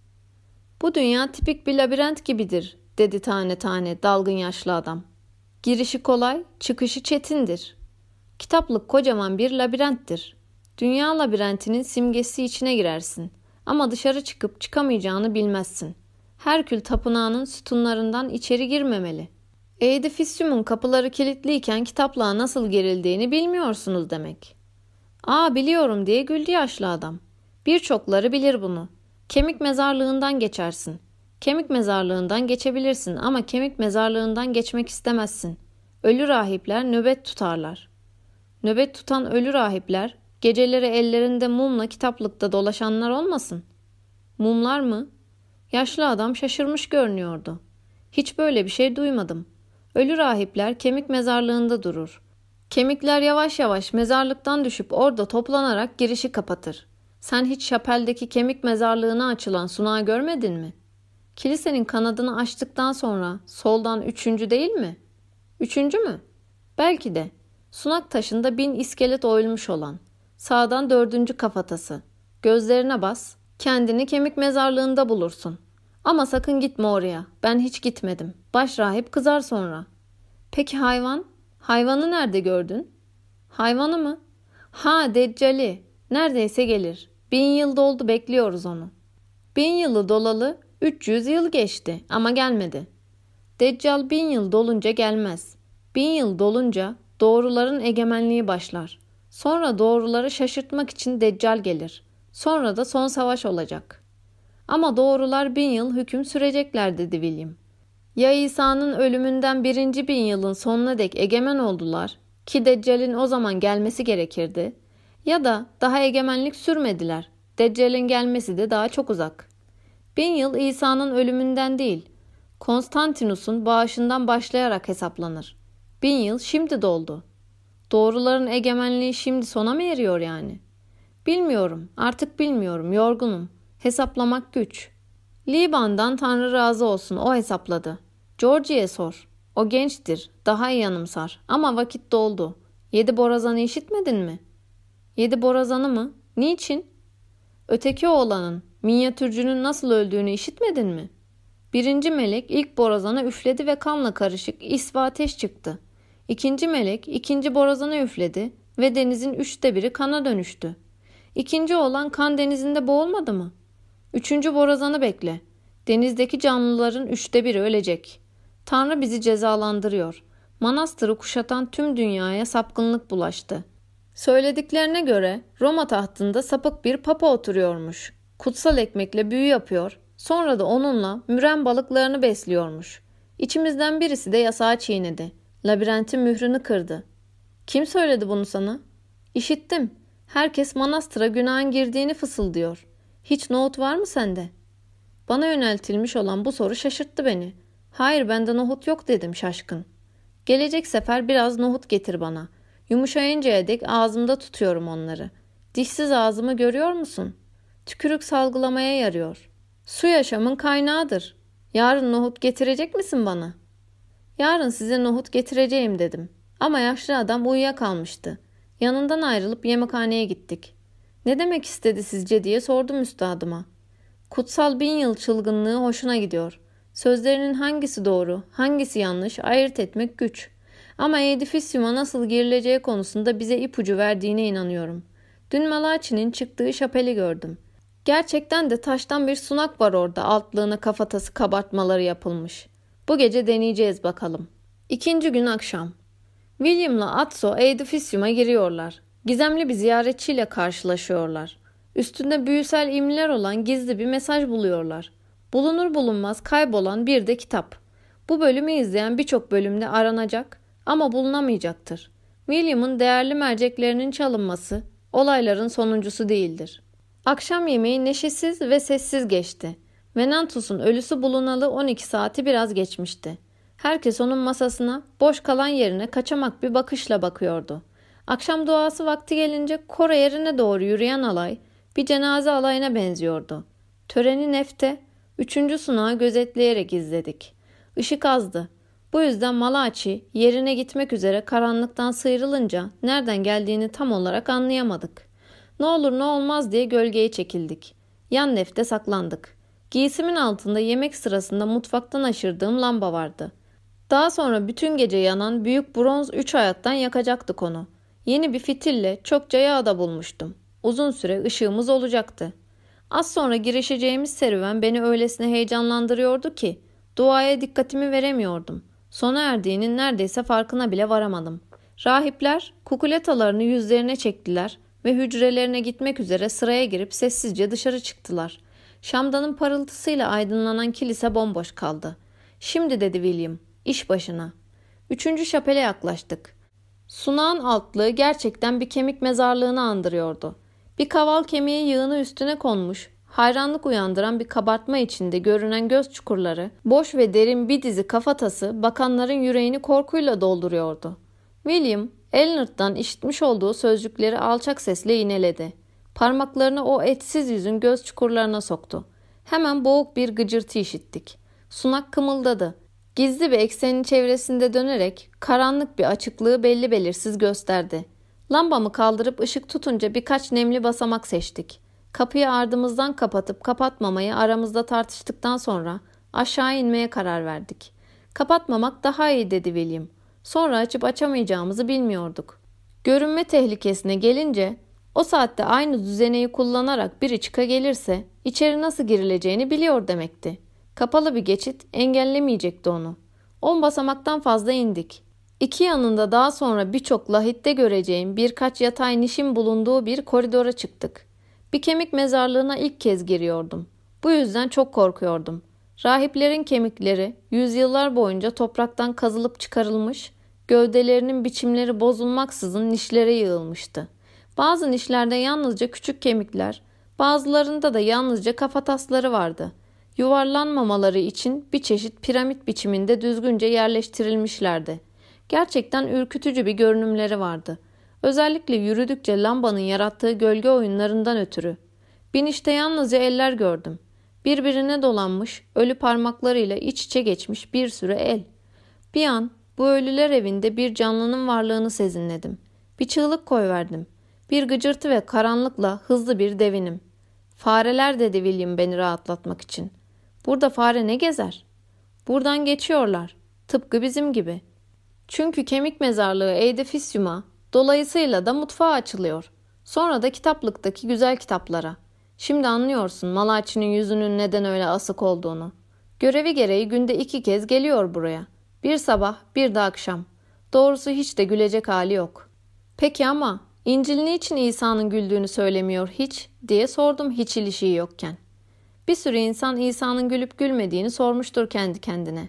"Bu dünya tipik bir labirent gibidir," dedi tane tane dalgın yaşlı adam. "Girişi kolay, çıkışı çetindir. Kitaplık kocaman bir labirenttir. Dünya labirentinin simgesi içine girersin. Ama dışarı çıkıp çıkamayacağını bilmezsin. Herkül tapınağının sütunlarından içeri girmemeli. Edificium'un kapıları kilitliyken kitaplığa nasıl girildiğini bilmiyorsunuz demek." "Aa, biliyorum," diye güldü yaşlı adam. "Birçokları bilir bunu. Kemik mezarlığından geçersin. Kemik mezarlığından geçebilirsin ama kemik mezarlığından geçmek istemezsin. Ölü rahipler nöbet tutarlar." "Nöbet tutan ölü rahipler, geceleri ellerinde mumla kitaplıkta dolaşanlar olmasın?" "Mumlar mı?" Yaşlı adam şaşırmış görünüyordu. "Hiç böyle bir şey duymadım. Ölü rahipler kemik mezarlığında durur. Kemikler yavaş yavaş mezarlıktan düşüp orada toplanarak girişi kapatır. Sen hiç şapeldeki kemik mezarlığına açılan sunağı görmedin mi? Kilisenin kanadını açtıktan sonra soldan üçüncü değil mi? Üçüncü mü? Belki de. Sunak taşında bin iskelet oyulmuş olan. Sağdan dördüncü kafatası. Gözlerine bas, kendini kemik mezarlığında bulursun. Ama sakın gitme oraya. Ben hiç gitmedim. Baş rahip kızar sonra." "Peki hayvan? Hayvanı nerede gördün?" "Hayvanı mı? Ha, Deccali. Neredeyse gelir. Bin yıl doldu, bekliyoruz onu." "Bin yılı dolalı üç yüz yıl geçti ama gelmedi." "Deccal bin yıl dolunca gelmez. Bin yıl dolunca doğruların egemenliği başlar. Sonra doğruları şaşırtmak için Deccal gelir. Sonra da son savaş olacak." "Ama doğrular bin yıl hüküm sürecekler," dedi William. "Ya İsa'nın ölümünden birinci bin yılın sonuna dek egemen oldular ki Deccal'in o zaman gelmesi gerekirdi, ya da daha egemenlik sürmediler. Deccal'in gelmesi de daha çok uzak. Bin yıl İsa'nın ölümünden değil, Konstantinus'un bağışından başlayarak hesaplanır. Bin yıl şimdi doldu. Doğruların egemenliği şimdi sona mı eriyor yani?" "Bilmiyorum, artık bilmiyorum, yorgunum. Hesaplamak güç." "Liban'dan Tanrı razı olsun, o hesapladı. Georgie'ye sor. O gençtir, daha iyi yanımsar. Ama vakit doldu. Yedi borazanı işitmedin mi?" "Yedi borazanı mı? Niçin?" "Öteki oğlanın, minyatürcünün nasıl öldüğünü işitmedin mi? Birinci melek ilk borazana üfledi ve kanla karışık isva ateş çıktı. İkinci melek ikinci borazana üfledi ve denizin üçte biri kana dönüştü. İkinci oğlan kan denizinde boğulmadı mı? Üçüncü borazanı bekle. Denizdeki canlıların üçte biri ölecek. Tanrı bizi cezalandırıyor. Manastırı kuşatan tüm dünyaya sapkınlık bulaştı. Söylediklerine göre Roma tahtında sapık bir papa oturuyormuş. Kutsal ekmekle büyü yapıyor. Sonra da onunla müren balıklarını besliyormuş. İçimizden birisi de yasağı çiğnedi. Labirentin mührünü kırdı. Kim söyledi bunu sana? İşittim. Herkes manastıra günahın girdiğini fısıldıyor. Hiç nohut var mı sende? Bana yöneltilmiş olan bu soru şaşırttı beni. Hayır, bende nohut yok dedim şaşkın. Gelecek sefer biraz nohut getir bana. Yumuşayıncaya dek ağzımda tutuyorum onları. Dişsiz ağzımı görüyor musun? Tükürük salgılamaya yarıyor. Su yaşamın kaynağıdır. Yarın nohut getirecek misin bana? Yarın size nohut getireceğim dedim. Ama yaşlı adam uyuyakalmıştı. Yanından ayrılıp yemekhaneye gittik. Ne demek istedi sizce diye sordum üstadıma. Kutsal bin yıl çılgınlığı hoşuna gidiyor. Sözlerinin hangisi doğru, hangisi yanlış ayırt etmek güç. Ama Edificium'a nasıl girileceği konusunda bize ipucu verdiğine inanıyorum. Dün Malachi'nin çıktığı şapeli gördüm. Gerçekten de taştan bir sunak var orada, altlığına kafatası kabartmaları yapılmış. Bu gece deneyeceğiz bakalım. İkinci gün akşam. William'la Atso Edificium'a giriyorlar. Gizemli bir ziyaretçiyle karşılaşıyorlar. Üstünde büyüsel imler olan gizli bir mesaj buluyorlar. Bulunur bulunmaz kaybolan bir de kitap. Bu bölümü izleyen birçok bölümde aranacak ama bulunamayacaktır. William'ın değerli merceklerinin çalınması olayların sonuncusu değildir. Akşam yemeği neşesiz ve sessiz geçti. Venantus'un ölüsü bulunalı on iki saati biraz geçmişti. Herkes onun masasına, boş kalan yerine kaçamak bir bakışla bakıyordu. Akşam duası vakti gelince koro yerine doğru yürüyen alay bir cenaze alayına benziyordu. Töreni nefte, üçüncü sunağı gözetleyerek izledik. Işık azdı. Bu yüzden Malachi yerine gitmek üzere karanlıktan sıyrılınca nereden geldiğini tam olarak anlayamadık. Ne olur ne olmaz diye gölgeye çekildik. Yan nefte saklandık. Giysimin altında yemek sırasında mutfaktan aşırdığım lamba vardı. Daha sonra bütün gece yanan büyük bronz üç hayattan yakacaktık onu. Yeni bir fitille çokça yağ da bulmuştum. Uzun süre ışığımız olacaktı. Az sonra girişeceğimiz serüven beni öylesine heyecanlandırıyordu ki duaya dikkatimi veremiyordum. Sona erdiğinin neredeyse farkına bile varamadım. Rahipler kukuletalarını yüzlerine çektiler ve hücrelerine gitmek üzere sıraya girip sessizce dışarı çıktılar. Şamdanın parıltısıyla aydınlanan kilise bomboş kaldı. Şimdi dedi William, iş başına. Üçüncü şapele yaklaştık. Sunağın altlığı gerçekten bir kemik mezarlığını andırıyordu. Bir kaval kemiği yığını üstüne konmuş, hayranlık uyandıran bir kabartma içinde görünen göz çukurları, boş ve derin bir dizi kafatası bakanların yüreğini korkuyla dolduruyordu. William, Elnard'dan işitmiş olduğu sözcükleri alçak sesle yineledi. Parmaklarını o etsiz yüzün göz çukurlarına soktu. Hemen boğuk bir gıcırtı işittik. Sunak kımıldadı. Gizli bir eksenin çevresinde dönerek karanlık bir açıklığı belli belirsiz gösterdi. Lambamı kaldırıp ışık tutunca birkaç nemli basamak seçtik. Kapıyı ardımızdan kapatıp kapatmamayı aramızda tartıştıktan sonra aşağı inmeye karar verdik. Kapatmamak daha iyi dedi William. Sonra açıp açamayacağımızı bilmiyorduk. Görünme tehlikesine gelince o saatte aynı düzeneyi kullanarak biri çıka gelirse içeri nasıl girileceğini biliyor demekti. Kapalı bir geçit engellemeyecekti onu. On basamaktan fazla indik. İki yanında daha sonra birçok lahitte göreceğim birkaç yatay nişin bulunduğu bir koridora çıktık. Bir kemik mezarlığına ilk kez giriyordum. Bu yüzden çok korkuyordum. Rahiplerin kemikleri yüzyıllar boyunca topraktan kazılıp çıkarılmış, gövdelerinin biçimleri bozulmaksızın nişlere yığılmıştı. Bazı nişlerde yalnızca küçük kemikler, bazılarında da yalnızca kafatasları vardı. Yuvarlanmamaları için bir çeşit piramit biçiminde düzgünce yerleştirilmişlerdi. Gerçekten ürkütücü bir görünümleri vardı. Özellikle yürüdükçe lambanın yarattığı gölge oyunlarından ötürü. Binişte yalnızca eller gördüm. Birbirine dolanmış, ölü parmaklarıyla iç içe geçmiş bir sürü el. Bir an bu ölüler evinde bir canlının varlığını sezinledim. Bir çığlık koyverdim. Bir gıcırtı ve karanlıkla hızlı bir devinim. Fareler dedi William beni rahatlatmak için. Burada fare ne gezer? Buradan geçiyorlar. Tıpkı bizim gibi. Çünkü kemik mezarlığı Edificium'a, dolayısıyla da mutfağa açılıyor. Sonra da kitaplıktaki güzel kitaplara. Şimdi anlıyorsun Malachi'nin yüzünün neden öyle asık olduğunu. Görevi gereği günde iki kez geliyor buraya. Bir sabah, bir de akşam. Doğrusu hiç de gülecek hali yok. Peki ama İncil niçin İsa'nın güldüğünü söylemiyor hiç diye sordum hiç ilişiği yokken. Bir sürü insan İsa'nın gülüp gülmediğini sormuştur kendi kendine.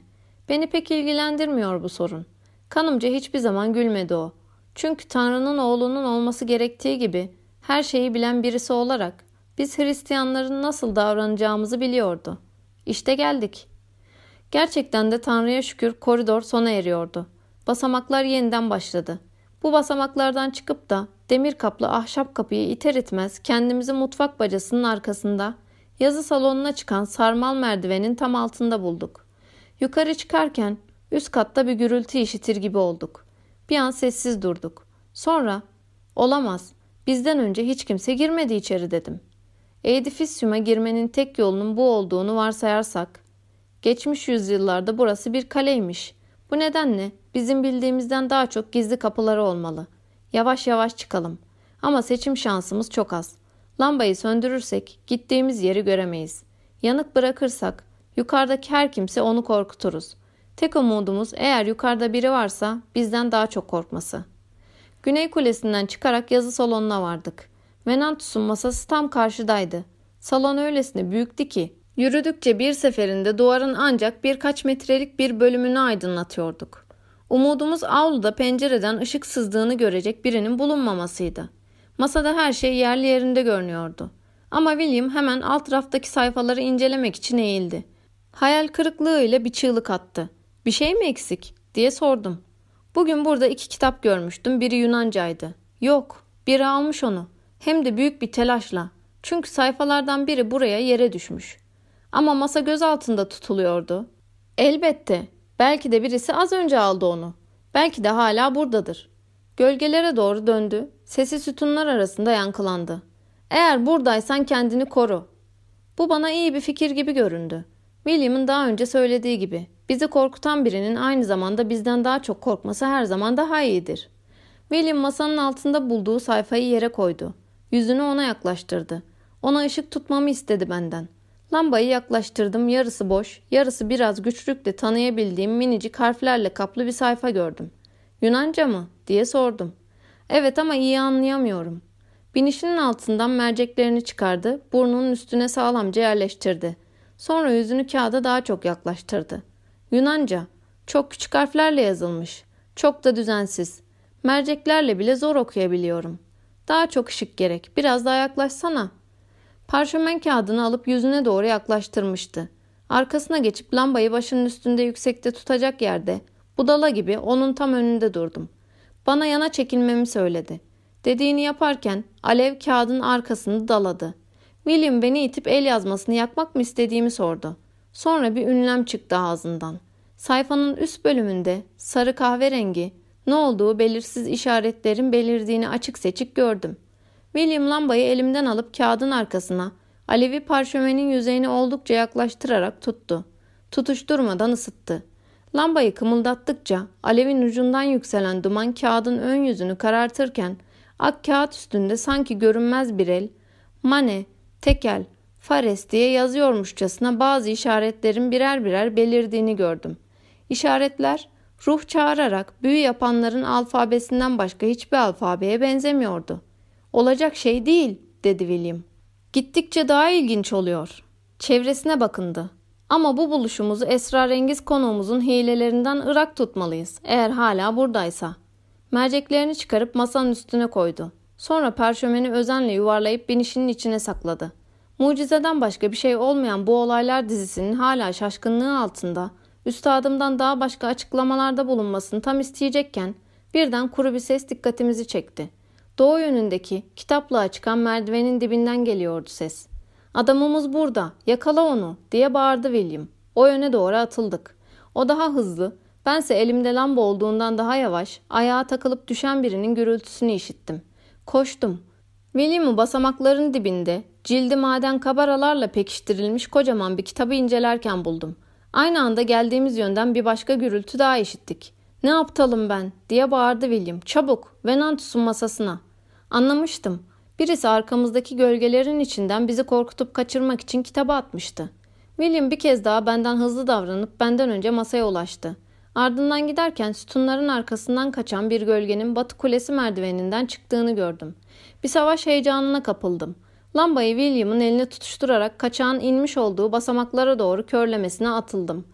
Beni pek ilgilendirmiyor bu sorun. Kanımca hiçbir zaman gülmedi o. Çünkü Tanrı'nın oğlunun olması gerektiği gibi her şeyi bilen birisi olarak biz Hristiyanların nasıl davranacağımızı biliyordu. İşte geldik. Gerçekten de Tanrı'ya şükür koridor sona eriyordu. Basamaklar yeniden başladı. Bu basamaklardan çıkıp da demir kaplı ahşap kapıyı iter itmez kendimizi mutfak bacasının arkasında yazı salonuna çıkan sarmal merdivenin tam altında bulduk. Yukarı çıkarken üst katta bir gürültü işitir gibi olduk. Bir an sessiz durduk. Sonra olamaz, bizden önce hiç kimse girmedi içeri dedim. Edifisyuma girmenin tek yolunun bu olduğunu varsayarsak, geçmiş yüzyıllarda burası bir kaleymiş. Bu nedenle bizim bildiğimizden daha çok gizli kapıları olmalı. Yavaş yavaş çıkalım. Ama seçim şansımız çok az. Lambayı söndürürsek gittiğimiz yeri göremeyiz. Yanık bırakırsak yukarıdaki her kimse onu korkuturuz. Tek umudumuz eğer yukarıda biri varsa bizden daha çok korkması. Güney kulesinden çıkarak yazı salonuna vardık. Venantus'un masası tam karşıdaydı. Salon öylesine büyüktü ki yürüdükçe bir seferinde duvarın ancak birkaç metrelik bir bölümünü aydınlatıyorduk. Umudumuz avluda pencereden ışık sızdığını görecek birinin bulunmamasıydı. Masada her şey yerli yerinde görünüyordu. Ama William hemen alt raftaki sayfaları incelemek için eğildi. Hayal kırıklığıyla bir çığlık attı. "Bir şey mi eksik?" diye sordum. "Bugün burada iki kitap görmüştüm. Biri Yunancaydı." "Yok, biri almış onu. Hem de büyük bir telaşla. Çünkü sayfalardan biri buraya yere düşmüş. Ama masa göz altında tutuluyordu." "Elbette. Belki de birisi az önce aldı onu. Belki de hala buradadır." Gölgelere doğru döndü. Sesi sütunlar arasında yankılandı. "Eğer buradaysan kendini koru." Bu bana iyi bir fikir gibi göründü. William'ın daha önce söylediği gibi bizi korkutan birinin aynı zamanda bizden daha çok korkması her zaman daha iyidir. William masanın altında bulduğu sayfayı yere koydu. Yüzünü ona yaklaştırdı. Ona ışık tutmamı istedi benden. Lambayı yaklaştırdım, yarısı boş, yarısı biraz güçlükle tanıyabildiğim minicik harflerle kaplı bir sayfa gördüm. "Yunanca mı?" diye sordum. "Evet ama iyi anlayamıyorum." Binişinin altından merceklerini çıkardı, burnunun üstüne sağlamca yerleştirdi. Sonra yüzünü kağıda daha çok yaklaştırdı. "Yunanca, çok küçük harflerle yazılmış, çok da düzensiz. Merceklerle bile zor okuyabiliyorum. Daha çok ışık gerek, biraz daha yaklaşsana." Parşömen kağıdını alıp yüzüne doğru yaklaştırmıştı. Arkasına geçip lambayı başının üstünde yüksekte tutacak yerde, budala gibi onun tam önünde durdum. Bana yana çekilmemi söyledi. Dediğini yaparken alev kağıdın arkasını daladı. William beni itip el yazmasını yakmak mı istediğimi sordu. Sonra bir ünlem çıktı ağzından. Sayfanın üst bölümünde sarı kahverengi, ne olduğu belirsiz işaretlerin belirdiğini açık seçik gördüm. William lambayı elimden alıp kağıdın arkasına, alevi parşömenin yüzeyini oldukça yaklaştırarak tuttu. Tutuşturmadan ısıttı. Lambayı kımıldattıkça alevin ucundan yükselen duman kağıdın ön yüzünü karartırken ak kağıt üstünde sanki görünmez bir el, "Mane, Tekel, Fares" diye yazıyormuşçasına bazı işaretlerin birer birer belirdiğini gördüm. İşaretler ruh çağırarak büyü yapanların alfabesinden başka hiçbir alfabeye benzemiyordu. "Olacak şey değil," dedi William. "Gittikçe daha ilginç oluyor." Çevresine bakındı. "Ama bu buluşumuzu esrarengiz konuğumuzun hilelerinden ırak tutmalıyız, eğer hala buradaysa." Merceklerini çıkarıp masanın üstüne koydu. Sonra parşömeni özenle yuvarlayıp binişinin içine sakladı. Mucizeden başka bir şey olmayan bu olaylar dizisinin hala şaşkınlığı altında, üstadımdan daha başka açıklamalarda bulunmasını tam isteyecekken birden kuru bir ses dikkatimizi çekti. Doğu yönündeki kitaplığa çıkan merdivenin dibinden geliyordu ses. "Adamımız burada, yakala onu," diye bağırdı William. O yöne doğru atıldık. O daha hızlı, bense elimde lamba olduğundan daha yavaş, ayağa takılıp düşen birinin gürültüsünü işittim. Koştum. William'ı basamakların dibinde, cildi maden kabaralarla pekiştirilmiş kocaman bir kitabı incelerken buldum. Aynı anda geldiğimiz yönden bir başka gürültü daha işittik. "Ne aptalım ben," diye bağırdı William. "Çabuk, Venantus'un masasına." Anlamıştım. Birisi arkamızdaki gölgelerin içinden bizi korkutup kaçırmak için kitabı atmıştı. William bir kez daha benden hızlı davranıp benden önce masaya ulaştı. Ardından giderken sütunların arkasından kaçan bir gölgenin Batı Kulesi merdiveninden çıktığını gördüm. Bir savaş heyecanına kapıldım. Lambayı William'ın eline tutuşturarak kaçağın inmiş olduğu basamaklara doğru körlemesine atıldım.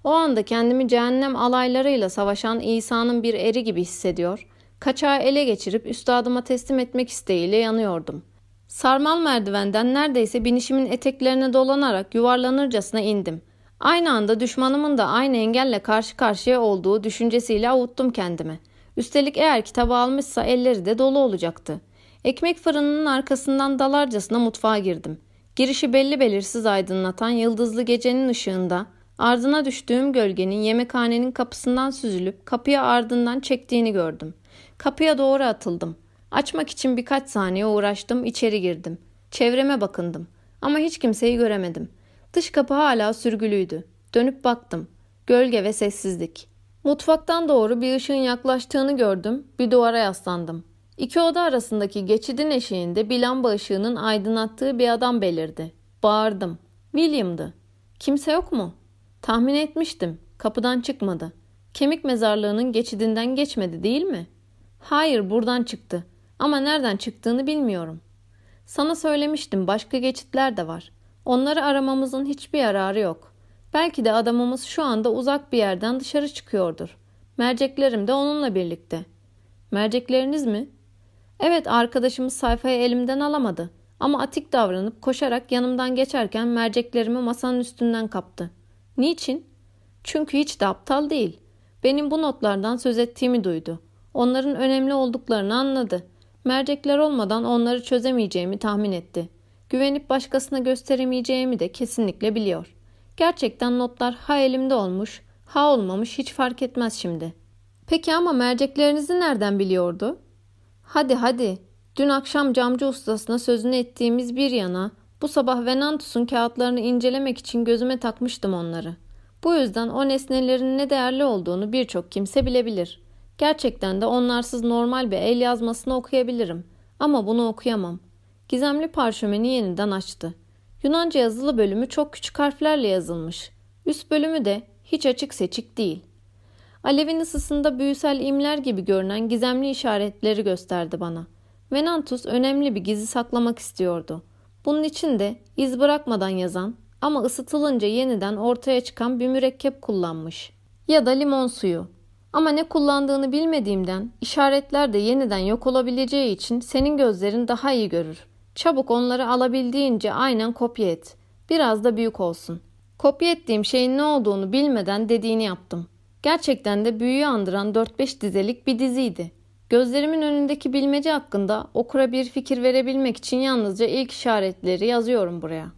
O anda kendimi cehennem alaylarıyla savaşan İsa'nın bir eri gibi hissediyor, kaçağı ele geçirip üstadıma teslim etmek isteğiyle yanıyordum. Sarmal merdivenden neredeyse binişimin eteklerine dolanarak yuvarlanırcasına indim. Aynı anda düşmanımın da aynı engelle karşı karşıya olduğu düşüncesiyle avuttum kendimi. Üstelik eğer kitabı almışsa elleri de dolu olacaktı. Ekmek fırınının arkasından dalarcasına mutfağa girdim. Girişi belli belirsiz aydınlatan yıldızlı gecenin ışığında ardına düştüğüm gölgenin yemekhanenin kapısından süzülüp kapıya ardından çektiğini gördüm. Kapıya doğru atıldım. Açmak için birkaç saniye uğraştım, içeri girdim. Çevreme bakındım ama hiç kimseyi göremedim. Dış kapı hala sürgülüydü. Dönüp baktım. Gölge ve sessizlik. Mutfaktan doğru bir ışığın yaklaştığını gördüm, bir duvara yaslandım. İki oda arasındaki geçidin eşiğinde bir lamba ışığının aydınlattığı bir adam belirdi. Bağırdım. William'dı. Kimse yok mu? Tahmin etmiştim. Kapıdan çıkmadı. Kemik mezarlığının geçidinden geçmedi değil mi? Hayır, buradan çıktı. Ama nereden çıktığını bilmiyorum. Sana söylemiştim, başka geçitler de var. Onları aramamızın hiçbir yararı yok. Belki de adamımız şu anda uzak bir yerden dışarı çıkıyordur. Merceklerim de onunla birlikte. Mercekleriniz mi? Evet, arkadaşımız sayfayı elimden alamadı. Ama atik davranıp koşarak yanımdan geçerken merceklerimi masanın üstünden kaptı. Niçin? Çünkü hiç de aptal değil. Benim bu notlardan söz ettiğimi duydu. Onların önemli olduklarını anladı. Mercekler olmadan onları çözemeyeceğimi tahmin etti. Güvenip başkasına gösteremeyeceğimi de kesinlikle biliyor. Gerçekten notlar ha elimde olmuş, ha olmamış hiç fark etmez şimdi. Peki ama merceklerinizi nereden biliyordu? Hadi hadi. Dün akşam camcı ustasına sözünü ettiğimiz bir yana, bu sabah Venantus'un kağıtlarını incelemek için gözüme takmıştım onları. Bu yüzden o nesnelerin ne değerli olduğunu birçok kimse bilebilir. Gerçekten de onlarsız normal bir el yazmasını okuyabilirim. Ama bunu okuyamam. Gizemli parşömeni yeniden açtı. Yunanca yazılı bölümü çok küçük harflerle yazılmış. Üst bölümü de hiç açık seçik değil. Alevin ısısında büyüsel imler gibi görünen gizemli işaretleri gösterdi bana. Venantus önemli bir gizli saklamak istiyordu. Bunun için de iz bırakmadan yazan ama ısıtılınca yeniden ortaya çıkan bir mürekkep kullanmış. Ya da limon suyu. Ama ne kullandığını bilmediğimden işaretler de yeniden yok olabileceği için senin gözlerin daha iyi görür. Çabuk onları alabildiğince aynen kopya et. Biraz da büyük olsun. Kopya ettiğim şeyin ne olduğunu bilmeden dediğini yaptım. Gerçekten de büyüyü andıran dört beş dizelik bir diziydi. Gözlerimin önündeki bilmece hakkında okura bir fikir verebilmek için yalnızca ilk işaretleri yazıyorum buraya.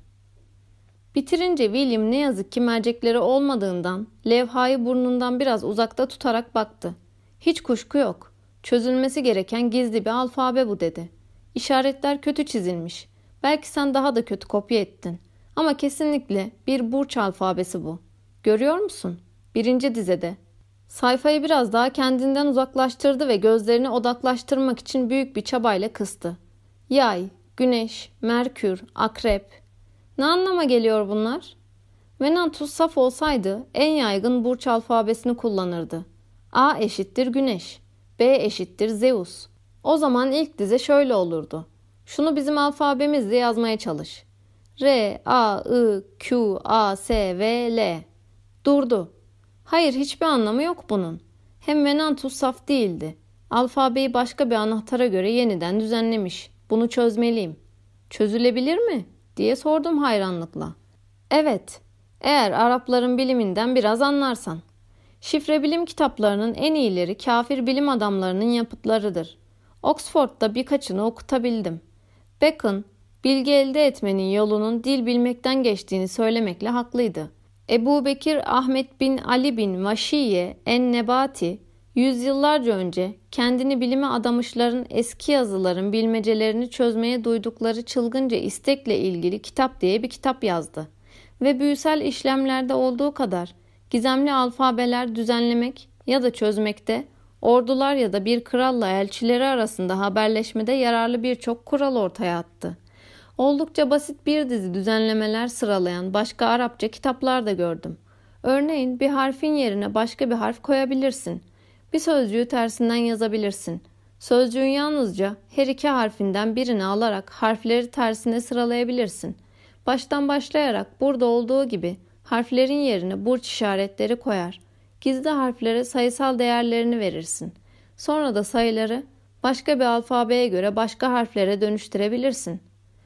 Bitirince William ne yazık ki mercekleri olmadığından levhayı burnundan biraz uzakta tutarak baktı. Hiç kuşku yok. Çözülmesi gereken gizli bir alfabe bu dedi. İşaretler kötü çizilmiş. Belki sen daha da kötü kopya ettin. Ama kesinlikle bir burç alfabesi bu. Görüyor musun? Birinci dizede. Sayfayı biraz daha kendinden uzaklaştırdı ve gözlerini odaklaştırmak için büyük bir çabayla kıstı. Yay, güneş, merkür, akrep. Ne anlama geliyor bunlar? Venantus saf olsaydı en yaygın burç alfabesini kullanırdı. A eşittir güneş, B eşittir Zeus. O zaman ilk dize şöyle olurdu. Şunu bizim alfabemizle yazmaya çalış. R, A, I, Q, A, S, V, L. Durdu. Hayır, hiçbir anlamı yok bunun. Hem Venantus saf değildi. Alfabeyi başka bir anahtara göre yeniden düzenlemiş. Bunu çözmeliyim. Çözülebilir mi? Diye sordum hayranlıkla. Evet, eğer Arapların biliminden biraz anlarsan. Şifre bilim kitaplarının en iyileri kafir bilim adamlarının yapıtlarıdır. Oxford'da birkaçını okutabildim. Bacon, bilgi elde etmenin yolunun dil bilmekten geçtiğini söylemekle haklıydı. Ebu Bekir Ahmet bin Ali bin Vaşiye en-Nebati, yüzyıllarca önce kendini bilime adamışların eski yazıların bilmecelerini çözmeye duydukları çılgınca istekle ilgili kitap diye bir kitap yazdı. Ve büyüsel işlemlerde olduğu kadar gizemli alfabeler düzenlemek ya da çözmekte, ordular ya da bir kralla elçileri arasında haberleşmede yararlı birçok kural ortaya attı. Oldukça basit bir dizi düzenlemeler sıralayan başka Arapça kitaplar da gördüm. Örneğin bir harfin yerine başka bir harf koyabilirsin. Bir sözcüğü tersinden yazabilirsin. Sözcüğün yalnızca her iki harfinden birini alarak harfleri tersine sıralayabilirsin. Baştan başlayarak burada olduğu gibi Harflerin yerine burç işaretleri koyar. Gizli harflere sayısal değerlerini verirsin. Sonra da sayıları başka bir alfabeye göre başka harflere dönüştürebilirsin.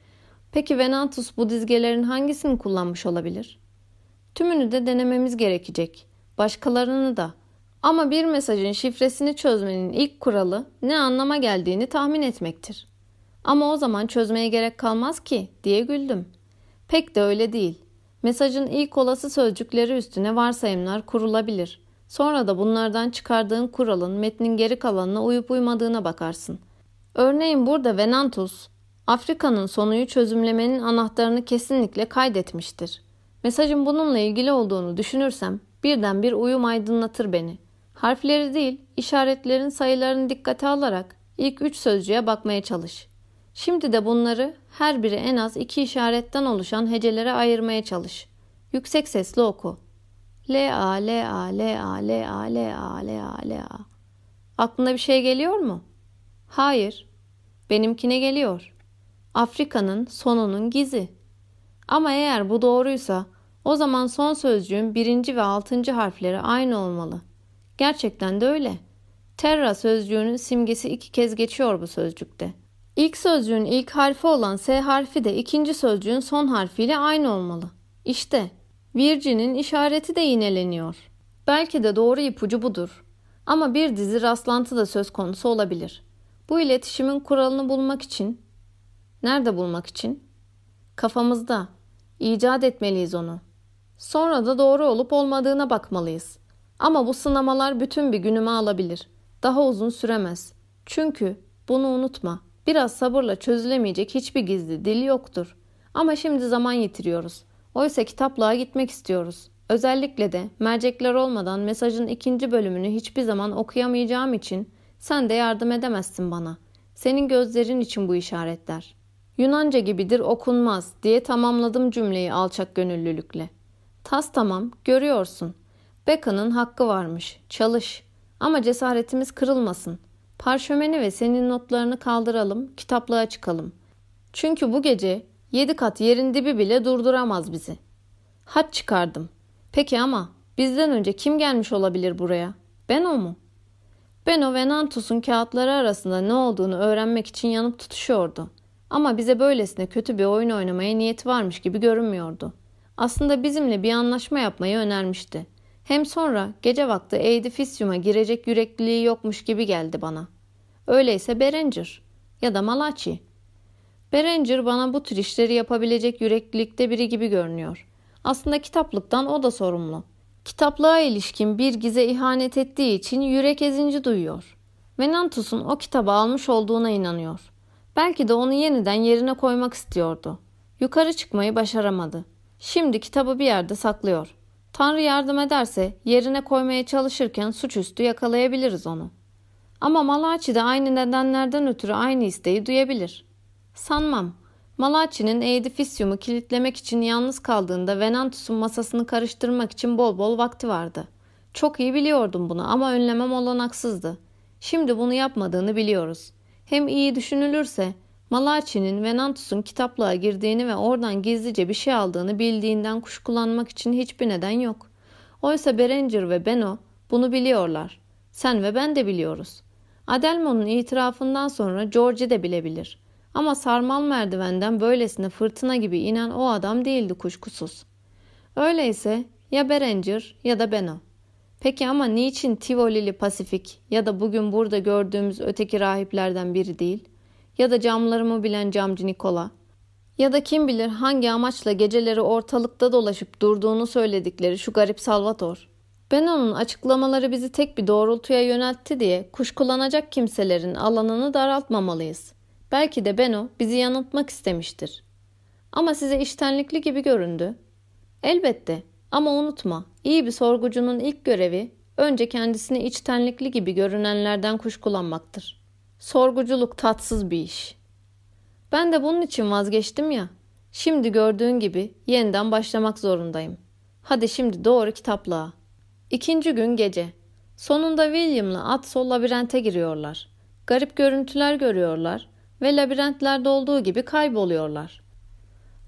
Peki Venantus bu dizgelerin hangisini kullanmış olabilir? Tümünü de denememiz gerekecek. Başkalarını da. Ama bir mesajın şifresini çözmenin ilk kuralı ne anlama geldiğini tahmin etmektir. Ama o zaman çözmeye gerek kalmaz ki diye güldüm. Pek de öyle değil. Mesajın ilk olası sözcükleri üstüne varsayımlar kurulabilir. Sonra da bunlardan çıkardığın kuralın metnin geri kalanına uyup uymadığına bakarsın. Örneğin burada Venantus, Afrika'nın sonuyu çözümlemenin anahtarını kesinlikle kaydetmiştir. Mesajın bununla ilgili olduğunu düşünürsem birden bir uyum aydınlatır beni. Harfleri değil, işaretlerin sayılarını dikkate alarak ilk üç sözcüğe bakmaya çalış. Şimdi de bunları her biri en az iki işaretten oluşan hecelere ayırmaya çalış. Yüksek sesle oku. L-A, L-A, L-A, L-A, L-A, L-A, L-A. Aklına bir şey geliyor mu? Hayır. Benimkine geliyor. Afrika'nın sonunun gizi. Ama eğer bu doğruysa o zaman son sözcüğün birinci ve altıncı harfleri aynı olmalı. Gerçekten de öyle. Terra sözcüğünün simgesi iki kez geçiyor bu sözcükte. İlk sözcüğün ilk harfi olan S harfi de ikinci sözcüğün son harfiyle aynı olmalı. İşte Virgin'in işareti de yineleniyor. Belki de doğru ipucu budur. Ama bir dizi rastlantı da söz konusu olabilir. Bu iletişimin kuralını bulmak için, nerede bulmak için? Kafamızda. İcat etmeliyiz onu. Sonra da doğru olup olmadığına bakmalıyız. Ama bu sınamalar bütün bir günümü alabilir. Daha uzun süremez. Çünkü bunu unutma. Biraz sabırla çözülemeyecek hiçbir gizli dil yoktur. Ama şimdi zaman yitiriyoruz. Oysa kitaplığa gitmek istiyoruz. Özellikle de mercekler olmadan mesajın ikinci bölümünü hiçbir zaman okuyamayacağım için sen de yardım edemezsin bana. Senin gözlerin için bu işaretler. Yunanca gibidir okunmaz diye tamamladım cümleyi alçak gönüllülükle. Tas tamam, görüyorsun. Becca'nın hakkı varmış. Çalış. Ama cesaretimiz kırılmasın. Parşömeni ve senin notlarını kaldıralım, kitaplığa çıkalım. Çünkü bu gece yedi kat yerin dibi bile durduramaz bizi. Haç çıkardım. Peki ama bizden önce kim gelmiş olabilir buraya? Benno mu? Benno Venantus'un kağıtları arasında ne olduğunu öğrenmek için yanıp tutuşuyordu. Ama bize böylesine kötü bir oyun oynamaya niyeti varmış gibi görünmüyordu. Aslında bizimle bir anlaşma yapmayı önermişti. Hem sonra gece vakti Edificium'a girecek yürekliliği yokmuş gibi geldi bana. Öyleyse Berenger ya da Malachi. Berenger bana bu tür işleri yapabilecek yüreklilikte biri gibi görünüyor. Aslında kitaplıktan o da sorumlu. Kitaplığa ilişkin bir gize ihanet ettiği için yürek ezinci duyuyor. Venantus'un o kitabı almış olduğuna inanıyor. Belki de onu yeniden yerine koymak istiyordu. Yukarı çıkmayı başaramadı. Şimdi kitabı bir yerde saklıyor. Tanrı yardım ederse yerine koymaya çalışırken suçüstü yakalayabiliriz onu. Ama Malachi de aynı nedenlerden ötürü aynı isteği duyabilir. Sanmam. Malachi'nin Edificium'u kilitlemek için yalnız kaldığında Venantus'un masasını karıştırmak için bol bol vakti vardı. Çok iyi biliyordum bunu ama önlemem olanaksızdı. Şimdi bunu yapmadığını biliyoruz. Hem iyi düşünülürse Malachi'nin Venantus'un kitaplığa girdiğini ve oradan gizlice bir şey aldığını bildiğinden kuşkulanmak için hiçbir neden yok. Oysa Berenger ve Benno bunu biliyorlar. Sen ve ben de biliyoruz. Adelmon'un itirafından sonra George de bilebilir. Ama sarmal merdivenden böylesine fırtına gibi inen o adam değildi kuşkusuz. Öyleyse ya Berenger ya da Benno. Peki ama niçin Tivolili Pasifik ya da bugün burada gördüğümüz öteki rahiplerden biri değil? Ya da camlarımı bilen camcı Nikola? Ya da kim bilir hangi amaçla geceleri ortalıkta dolaşıp durduğunu söyledikleri şu garip Salvator? Benno'nun açıklamaları bizi tek bir doğrultuya yöneltti diye kuşkulanacak kimselerin alanını daraltmamalıyız. Belki de Benno bizi yanıltmak istemiştir. Ama size iştenlikli gibi göründü. Elbette ama unutma, iyi bir sorgucunun ilk görevi önce kendisine içtenlikli gibi görünenlerden kuşkulanmaktır. Sorguculuk tatsız bir iş. Ben de bunun için vazgeçtim ya. Şimdi gördüğün gibi yeniden başlamak zorundayım. Hadi şimdi doğru kitaplığa. İkinci gün gece. Sonunda William'la Atso labirente giriyorlar. Garip görüntüler görüyorlar ve labirentlerde olduğu gibi kayboluyorlar.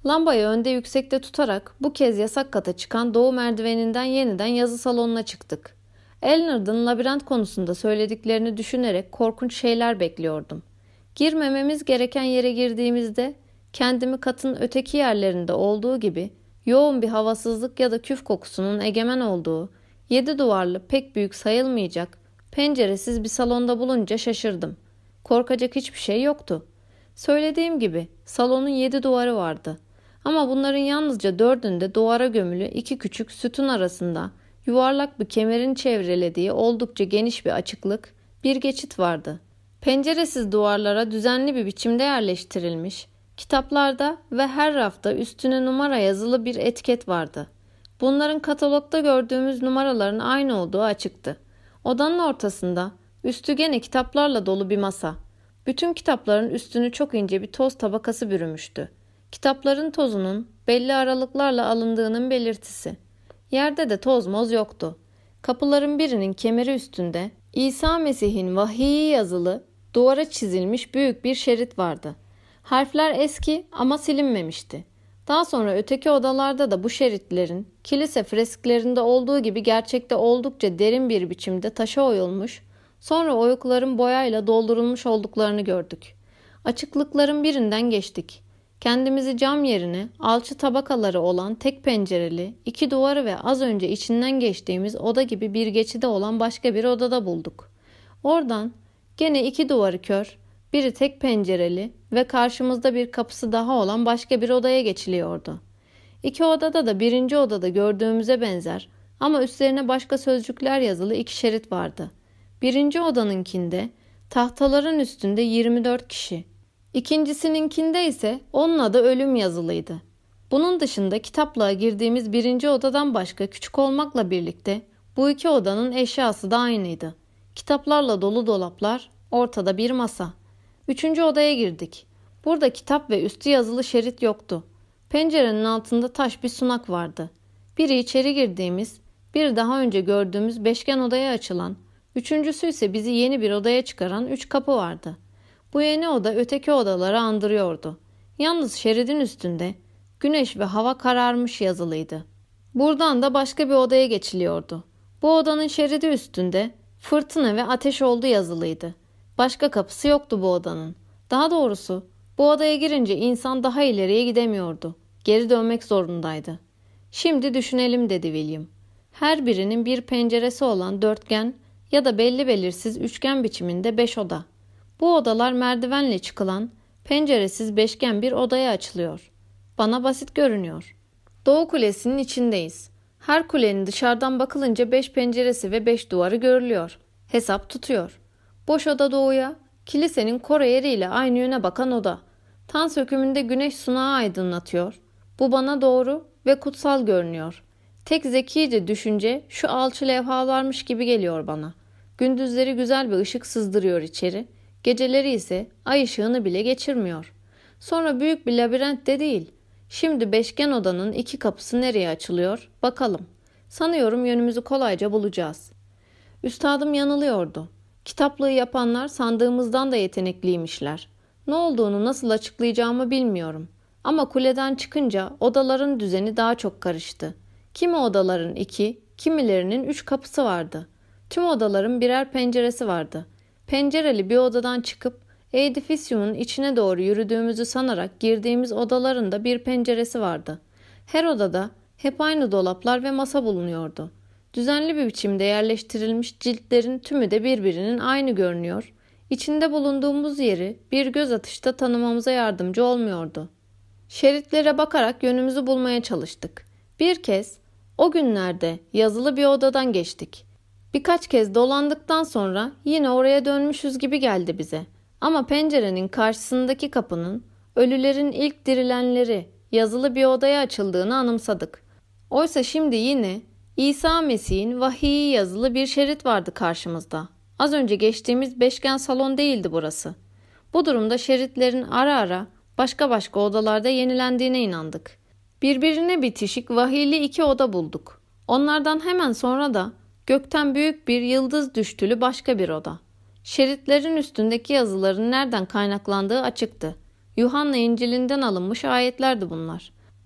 Lambayı önde yüksekte tutarak bu kez yasak kata çıkan doğu merdiveninden yeniden yazı salonuna çıktık. Elnard'ın labirent konusunda söylediklerini düşünerek korkunç şeyler bekliyordum. Girmememiz gereken yere girdiğimizde kendimi katın öteki yerlerinde olduğu gibi yoğun bir havasızlık ya da küf kokusunun egemen olduğu, yedi duvarlı pek büyük sayılmayacak, penceresiz bir salonda bulunca şaşırdım. Korkacak hiçbir şey yoktu. Söylediğim gibi salonun yedi duvarı vardı. Ama bunların yalnızca dördünde duvara gömülü iki küçük sütun arasında yuvarlak bir kemerin çevrelediği oldukça geniş bir açıklık, bir geçit vardı. Penceresiz duvarlara düzenli bir biçimde yerleştirilmiş, kitaplarda ve her rafta üstüne numara yazılı bir etiket vardı. Bunların katalogda gördüğümüz numaraların aynı olduğu açıktı. Odanın ortasında üstü gene kitaplarla dolu bir masa. Bütün kitapların üstünü çok ince bir toz tabakası bürümüştü. Kitapların tozunun belli aralıklarla alındığının belirtisi. Yerde de toz moz yoktu. Kapıların birinin kemeri üstünde İsa Mesih'in vahiyi yazılı, duvara çizilmiş büyük bir şerit vardı. Harfler eski ama silinmemişti. Daha sonra öteki odalarda da bu şeritlerin kilise fresklerinde olduğu gibi gerçekte oldukça derin bir biçimde taşa oyulmuş, sonra oyukların boyayla doldurulmuş olduklarını gördük. Açıklıkların birinden geçtik. Kendimizi cam yerine alçı tabakaları olan tek pencereli, iki duvarı ve az önce içinden geçtiğimiz oda gibi bir geçide olan başka bir odada bulduk. Oradan gene iki duvarı kör, biri tek pencereli ve karşımızda bir kapısı daha olan başka bir odaya geçiliyordu. İki odada da birinci odada gördüğümüze benzer ama üstlerine başka sözcükler yazılı iki şerit vardı. Birinci odanınkinde tahtaların üstünde yirmi dört kişi. İkincisininkinde ise onun adı ölüm yazılıydı. Bunun dışında kitaplığa girdiğimiz birinci odadan başka küçük olmakla birlikte bu iki odanın eşyası da aynıydı. Kitaplarla dolu dolaplar, ortada bir masa. Üçüncü odaya girdik. Burada kitap ve üstü yazılı şerit yoktu. Pencerenin altında taş bir sunak vardı. Biri içeri girdiğimiz, bir daha önce gördüğümüz beşgen odaya açılan, üçüncüsü ise bizi yeni bir odaya çıkaran üç kapı vardı. Bu yeni oda öteki odaları andırıyordu. Yalnız şeridin üstünde güneş ve hava kararmış yazılıydı. Buradan da başka bir odaya geçiliyordu. Bu odanın şeridi üstünde fırtına ve ateş oldu yazılıydı. Başka kapısı yoktu bu odanın. Daha doğrusu bu odaya girince insan daha ileriye gidemiyordu. Geri dönmek zorundaydı. Şimdi düşünelim dedi William. Her birinin bir penceresi olan dörtgen ya da belli belirsiz üçgen biçiminde beş oda. Bu odalar merdivenle çıkılan, penceresiz beşgen bir odaya açılıyor. Bana basit görünüyor. Doğu Kulesi'nin içindeyiz. Her kulenin dışarıdan bakılınca beş penceresi ve beş duvarı görülüyor. Hesap tutuyor. Boş oda doğuya, kilisenin kore yeriyle aynı yöne bakan oda. Tan sökümünde güneş sunağı aydınlatıyor. Bu bana doğru ve kutsal görünüyor. Tek zekice düşünce şu alçı levhalarmış gibi geliyor bana. Gündüzleri güzel bir ışık sızdırıyor içeri. Geceleri ise ay ışığını bile geçirmiyor. Sonra büyük bir labirent de değil. Şimdi beşgen odanın iki kapısı nereye açılıyor? Bakalım. Sanıyorum yönümüzü kolayca bulacağız. Üstadım yanılıyordu. Kitaplığı yapanlar sandığımızdan da yetenekliymişler. Ne olduğunu nasıl açıklayacağımı bilmiyorum. Ama kuleden çıkınca odaların düzeni daha çok karıştı. Kimi odaların iki, kimilerinin üç kapısı vardı. Tüm odaların birer penceresi vardı. Pencereli bir odadan çıkıp edifisyumun içine doğru yürüdüğümüzü sanarak girdiğimiz odaların da bir penceresi vardı. Her odada hep aynı dolaplar ve masa bulunuyordu. Düzenli bir biçimde yerleştirilmiş ciltlerin tümü de birbirinin aynı görünüyor. İçinde bulunduğumuz yeri bir göz atışta tanımamıza yardımcı olmuyordu. Şeritlere bakarak yönümüzü bulmaya çalıştık. Bir kez o günlerde yazılı bir odadan geçtik. Birkaç kez dolandıktan sonra yine oraya dönmüşüz gibi geldi bize. Ama pencerenin karşısındaki kapının ölülerin ilk dirilenleri yazılı bir odaya açıldığını anımsadık. Oysa şimdi yine İsa Mesih'in vahiyi yazılı bir şerit vardı karşımızda. Az önce geçtiğimiz beşgen salon değildi burası. Bu durumda şeritlerin ara ara başka başka odalarda yenilendiğine inandık. Birbirine bitişik vahiyli iki oda bulduk. Onlardan hemen sonra da gökten büyük bir yıldız düştülü başka bir oda. Şeritlerin üstündeki yazıların nereden kaynaklandığı açıktı. Yuhanna İncil'inden alınmış ayetlerdi bunlar.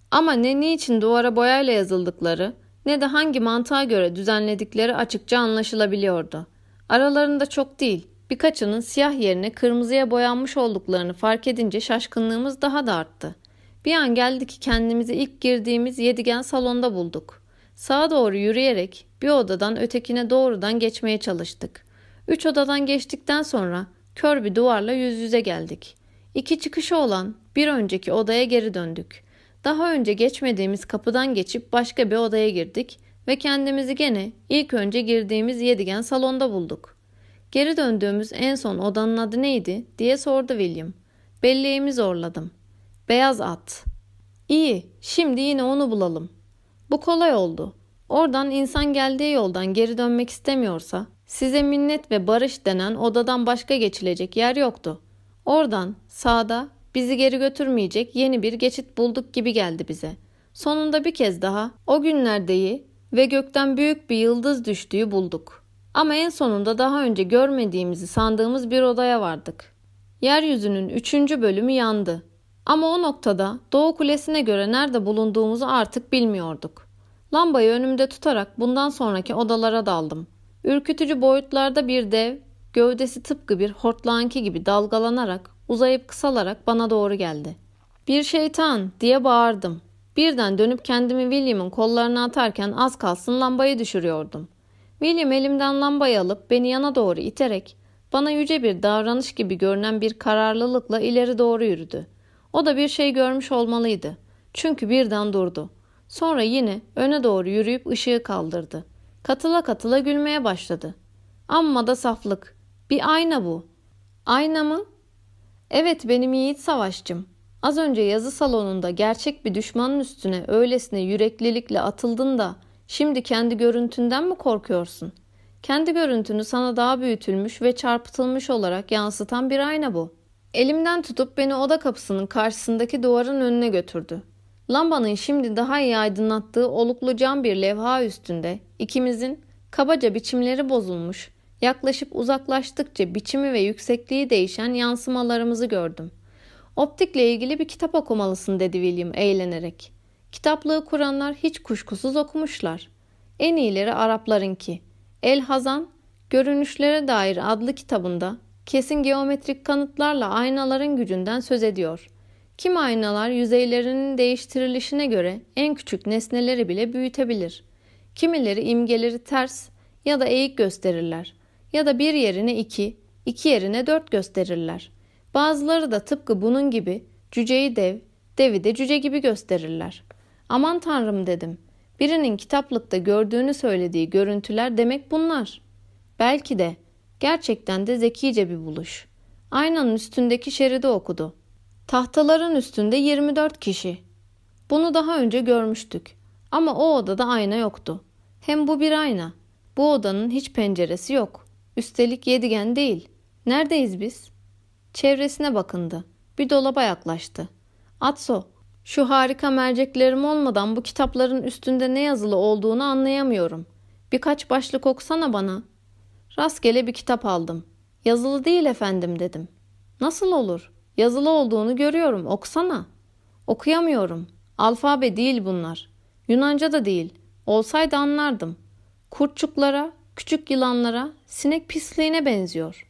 Ama ne niçin duvara boyayla yazıldıkları ne de hangi mantığa göre düzenledikleri açıkça anlaşılabiliyordu. Aralarında çok değil, birkaçının siyah yerine kırmızıya boyanmış olduklarını fark edince şaşkınlığımız daha da arttı. Bir an geldi ki kendimizi ilk girdiğimiz yedigen salonda bulduk. Sağa doğru yürüyerek bir odadan ötekine doğrudan geçmeye çalıştık. Üç odadan geçtikten sonra kör bir duvarla yüz yüze geldik. İki çıkışı olan bir önceki odaya geri döndük. Daha önce geçmediğimiz kapıdan geçip başka bir odaya girdik ve kendimizi gene ilk önce girdiğimiz yedigen salonda bulduk. Geri döndüğümüz en son odanın adı neydi diye sordu William. Belleğimi zorladım. Beyaz at. İyi, şimdi yine onu bulalım. Bu kolay oldu. Oradan insan geldiği yoldan geri dönmek istemiyorsa size minnet ve barış denen odadan başka geçilecek yer yoktu. Oradan sağda bizi geri götürmeyecek yeni bir geçit bulduk gibi geldi bize. Sonunda bir kez daha o günlerdeyi ve gökten büyük bir yıldız düştüğü bulduk. Ama en sonunda daha önce görmediğimizi sandığımız bir odaya vardık. Yeryüzünün üçüncü bölümü yandı. Ama o noktada Doğu Kulesi'ne göre nerede bulunduğumuzu artık bilmiyorduk. Lambayı önümde tutarak bundan sonraki odalara daldım. Ürkütücü boyutlarda bir dev, gövdesi tıpkı bir hortlağınki gibi dalgalanarak, uzayıp kısalarak bana doğru geldi. "Bir şeytan!" diye bağırdım. Birden dönüp kendimi William'ın kollarına atarken az kalsın lambayı düşürüyordum. William elimden lambayı alıp beni yana doğru iterek, bana yüce bir davranış gibi görünen bir kararlılıkla ileri doğru yürüdü. O da bir şey görmüş olmalıydı. Çünkü birden durdu. Sonra yine öne doğru yürüyüp ışığı kaldırdı. Katıla katıla gülmeye başladı. Amma da saflık. Bir ayna bu. Ayna mı? Evet, benim yiğit savaşçım. Az önce yazı salonunda gerçek bir düşmanın üstüne öylesine yüreklilikle atıldın da şimdi kendi görüntünden mi korkuyorsun? Kendi görüntünü sana daha büyütülmüş ve çarpıtılmış olarak yansıtan bir ayna bu. Elimden tutup beni oda kapısının karşısındaki duvarın önüne götürdü. Lambanın şimdi daha iyi aydınlattığı oluklu cam bir levha üstünde ikimizin kabaca biçimleri bozulmuş, yaklaşıp uzaklaştıkça biçimi ve yüksekliği değişen yansımalarımızı gördüm. Optikle ilgili bir kitap okumalısın dedi William eğlenerek. Kitaplığı kuranlar hiç kuşkusuz okumuşlar. En iyileri Araplarınki. El Hazan, Görünüşlere Dair adlı kitabında kesin geometrik kanıtlarla aynaların gücünden söz ediyor. Kim aynalar yüzeylerinin değiştirilişine göre en küçük nesneleri bile büyütebilir. Kimileri imgeleri ters ya da eğik gösterirler ya da bir yerine iki, iki yerine dört gösterirler. Bazıları da tıpkı bunun gibi cüceyi dev, devi de cüce gibi gösterirler. Aman tanrım dedim. Birinin kitaplıkta gördüğünü söylediği görüntüler demek bunlar. Belki de gerçekten de zekice bir buluş. Aynanın üstündeki şeridi okudu. Tahtaların üstünde yirmi dört kişi. Bunu daha önce görmüştük. Ama o odada ayna yoktu. Hem bu bir ayna. Bu odanın hiç penceresi yok. Üstelik yedigen değil. Neredeyiz biz? Çevresine bakındı. Bir dolaba yaklaştı. Atso, şu harika merceklerim olmadan bu kitapların üstünde ne yazılı olduğunu anlayamıyorum. Birkaç başlık okusana bana. Rastgele bir kitap aldım. Yazılı değil efendim dedim. Nasıl olur? Yazılı olduğunu görüyorum. Okusana. Okuyamıyorum. Alfabe değil bunlar. Yunanca da değil. Olsaydı anlardım. Kurtçuklara, küçük yılanlara, sinek pisliğine benziyor.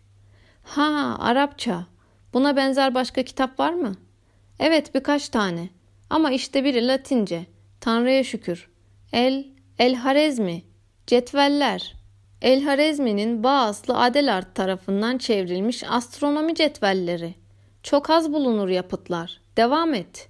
Ha, Arapça. Buna benzer başka kitap var mı? Evet, birkaç tane. Ama işte biri Latince. Tanrı'ya şükür. El, El Harezmi. Cetveller. El Harezmi'nin Bağaslı Adelard tarafından çevrilmiş astronomi cetvelleri. Çok az bulunur yapıtlar. Devam et.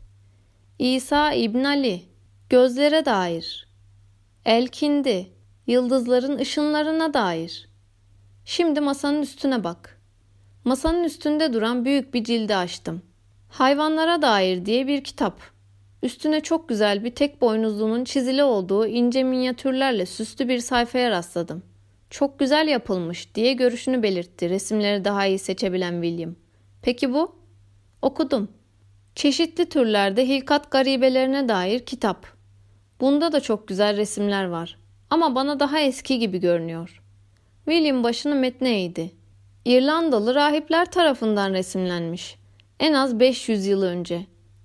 İsa İbn Ali. Gözlere dair. Elkindi. Yıldızların ışınlarına dair. Şimdi masanın üstüne bak. Masanın üstünde duran büyük bir cildi açtım. Hayvanlara dair diye bir kitap. Üstüne çok güzel bir tek boynuzlunun çizili olduğu ince minyatürlerle süslü bir sayfaya rastladım. Çok güzel yapılmış diye görüşünü belirtti resimleri daha iyi seçebilen William. Peki bu? Okudum. Çeşitli türlerde hilkat garibelerine dair kitap. Bunda da çok güzel resimler var. Ama bana daha eski gibi görünüyor. William başını metne eğdi. İrlandalı rahipler tarafından resimlenmiş. En az beş yüz yıl önce.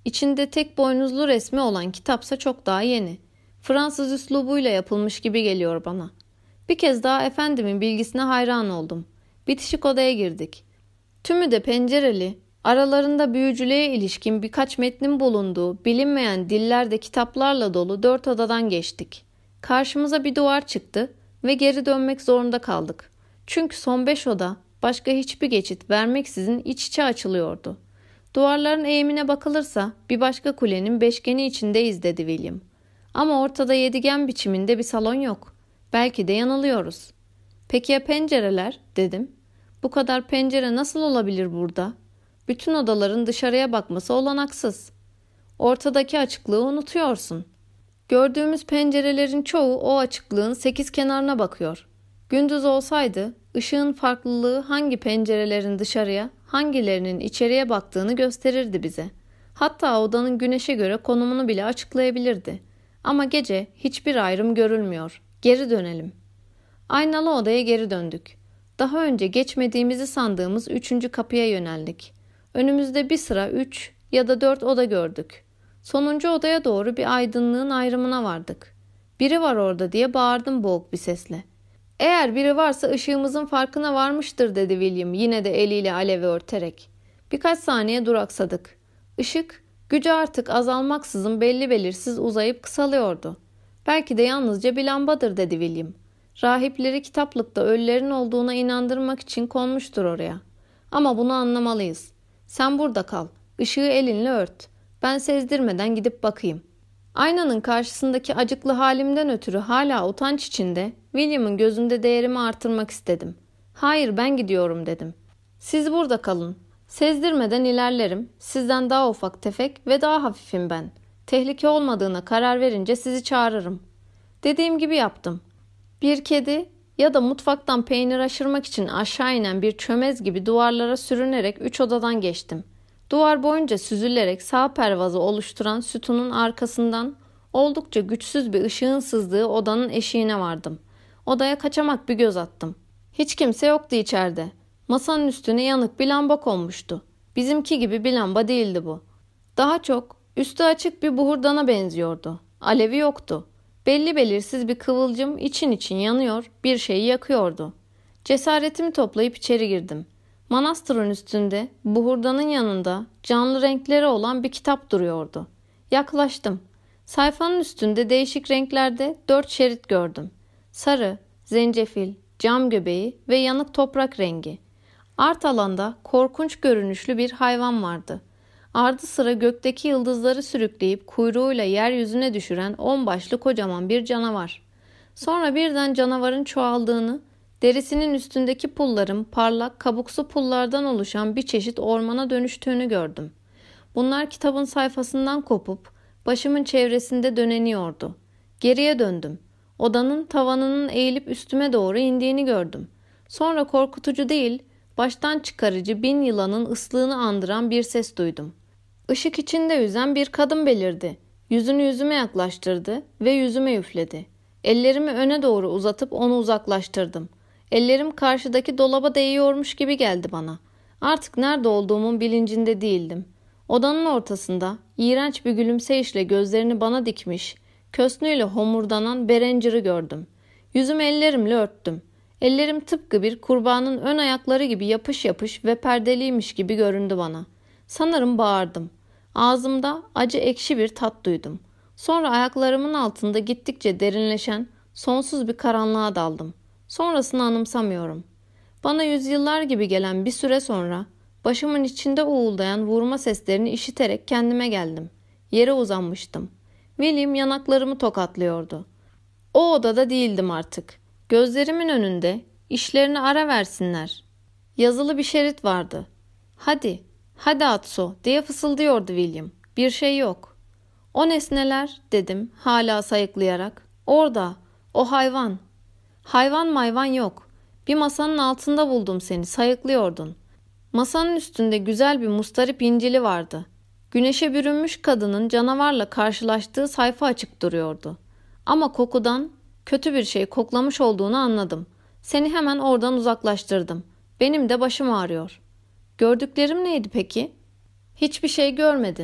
İçinde tek boynuzlu resmi olan kitapsa çok daha yeni. Fransız üslubuyla yapılmış gibi geliyor bana. Bir kez daha efendimin bilgisine hayran oldum. Bitişik odaya girdik. Tümü de pencereli, aralarında büyücülüğe ilişkin birkaç metnin bulunduğu bilinmeyen dillerde kitaplarla dolu dört odadan geçtik. Karşımıza bir duvar çıktı ve geri dönmek zorunda kaldık. Çünkü son beş oda başka hiçbir geçit vermeksizin iç içe açılıyordu. Duvarların eğimine bakılırsa bir başka kulenin beşgeni içindeyiz dedi William. Ama ortada yedigen biçiminde bir salon yok. Belki de yanılıyoruz. Peki ya pencereler dedim. Bu kadar pencere nasıl olabilir burada? Bütün odaların dışarıya bakması olanaksız. Ortadaki açıklığı unutuyorsun. Gördüğümüz pencerelerin çoğu o açıklığın sekiz kenarına bakıyor. Gündüz olsaydı ışığın farklılığı hangi pencerelerin dışarıya, hangilerinin içeriye baktığını gösterirdi bize. Hatta odanın güneşe göre konumunu bile açıklayabilirdi. Ama gece hiçbir ayrım görülmüyor. Geri dönelim. Aynalı odaya geri döndük. Daha önce geçmediğimizi sandığımız üçüncü kapıya yöneldik. Önümüzde bir sıra üç ya da dört oda gördük. Sonuncu odaya doğru bir aydınlığın ayrımına vardık. Biri var orada diye bağırdım boğuk bir sesle. Eğer biri varsa ışığımızın farkına varmıştır dedi William yine de eliyle alevi örterek. Birkaç saniye duraksadık. Işık gücü artık azalmaksızın belli belirsiz uzayıp kısalıyordu. Belki de yalnızca bir lambadır dedi William. Rahipleri kitaplıkta ölülerin olduğuna inandırmak için konmuştur oraya. Ama bunu anlamalıyız. Sen burada kal. Işığı elinle ört. Ben sezdirmeden gidip bakayım. Aynanın karşısındaki acıklı halimden ötürü hala utanç içinde William'ın gözünde değerimi artırmak istedim. Hayır ben gidiyorum dedim. Siz burada kalın. Sezdirmeden ilerlerim. Sizden daha ufak tefek ve daha hafifim ben. Tehlike olmadığına karar verince sizi çağırırım. Dediğim gibi yaptım. Bir kedi ya da mutfaktan peynir aşırmak için aşağı inen bir çömez gibi duvarlara sürünerek üç odadan geçtim. Duvar boyunca süzülerek sağ pervazı oluşturan sütunun arkasından oldukça güçsüz bir ışığın sızdığı odanın eşiğine vardım. Odaya kaçamak bir göz attım. Hiç kimse yoktu içeride. Masanın üstüne yanık bir lamba konmuştu. Bizimki gibi bir lamba değildi bu. Daha çok üstü açık bir buhurdana benziyordu. Alevi yoktu. Belli belirsiz bir kıvılcım için için yanıyor, bir şeyi yakıyordu. Cesaretimi toplayıp içeri girdim. Manastırın üstünde, buhurdanın yanında canlı renkleri olan bir kitap duruyordu. Yaklaştım. Sayfanın üstünde değişik renklerde dört şerit gördüm. Sarı, zencefil, cam göbeği ve yanık toprak rengi. Art alanda korkunç görünüşlü bir hayvan vardı. Ardı sıra gökteki yıldızları sürükleyip kuyruğuyla yeryüzüne düşüren on başlı kocaman bir canavar. Sonra birden canavarın çoğaldığını, derisinin üstündeki pulların parlak kabuksu pullardan oluşan bir çeşit ormana dönüştüğünü gördüm. Bunlar kitabın sayfasından kopup başımın çevresinde döneniyordu. Geriye döndüm. Odanın tavanının eğilip üstüme doğru indiğini gördüm. Sonra korkutucu değil, baştan çıkarıcı bin yılanın ıslığını andıran bir ses duydum. Işık içinde yüzen bir kadın belirdi. Yüzünü yüzüme yaklaştırdı ve yüzüme üfledi. Ellerimi öne doğru uzatıp onu uzaklaştırdım. Ellerim karşıdaki dolaba değiyormuş gibi geldi bana. Artık nerede olduğumun bilincinde değildim. Odanın ortasında iğrenç bir gülümseyişle gözlerini bana dikmiş, kösnüyle homurdanan Berenger'i gördüm. Yüzümü ellerimle örttüm. Ellerim tıpkı bir kurbanın ön ayakları gibi yapış yapış ve perdeliymiş gibi göründü bana. Sanırım bağırdım. Ağzımda acı ekşi bir tat duydum. Sonra ayaklarımın altında gittikçe derinleşen sonsuz bir karanlığa daldım. Sonrasını anımsamıyorum. Bana yüzyıllar gibi gelen bir süre sonra başımın içinde uğuldayan vurma seslerini işiterek kendime geldim. Yere uzanmıştım. William yanaklarımı tokatlıyordu. O odada değildim artık. Gözlerimin önünde işlerine ara versinler. Yazılı bir şerit vardı. Hadi, hadi Atso diye fısıldıyordu William. Bir şey yok. O nesneler dedim hala sayıklayarak. Orada, o hayvan. Hayvan mayvan yok. Bir masanın altında buldum seni, sayıklıyordun. Masanın üstünde güzel bir mustarip incili vardı. Güneşe bürünmüş kadının canavarla karşılaştığı sayfa açık duruyordu. Ama kokudan kötü bir şey koklamış olduğunu anladım. Seni hemen oradan uzaklaştırdım. Benim de başım ağrıyor. Gördüklerim neydi peki? Hiçbir şey görmedin.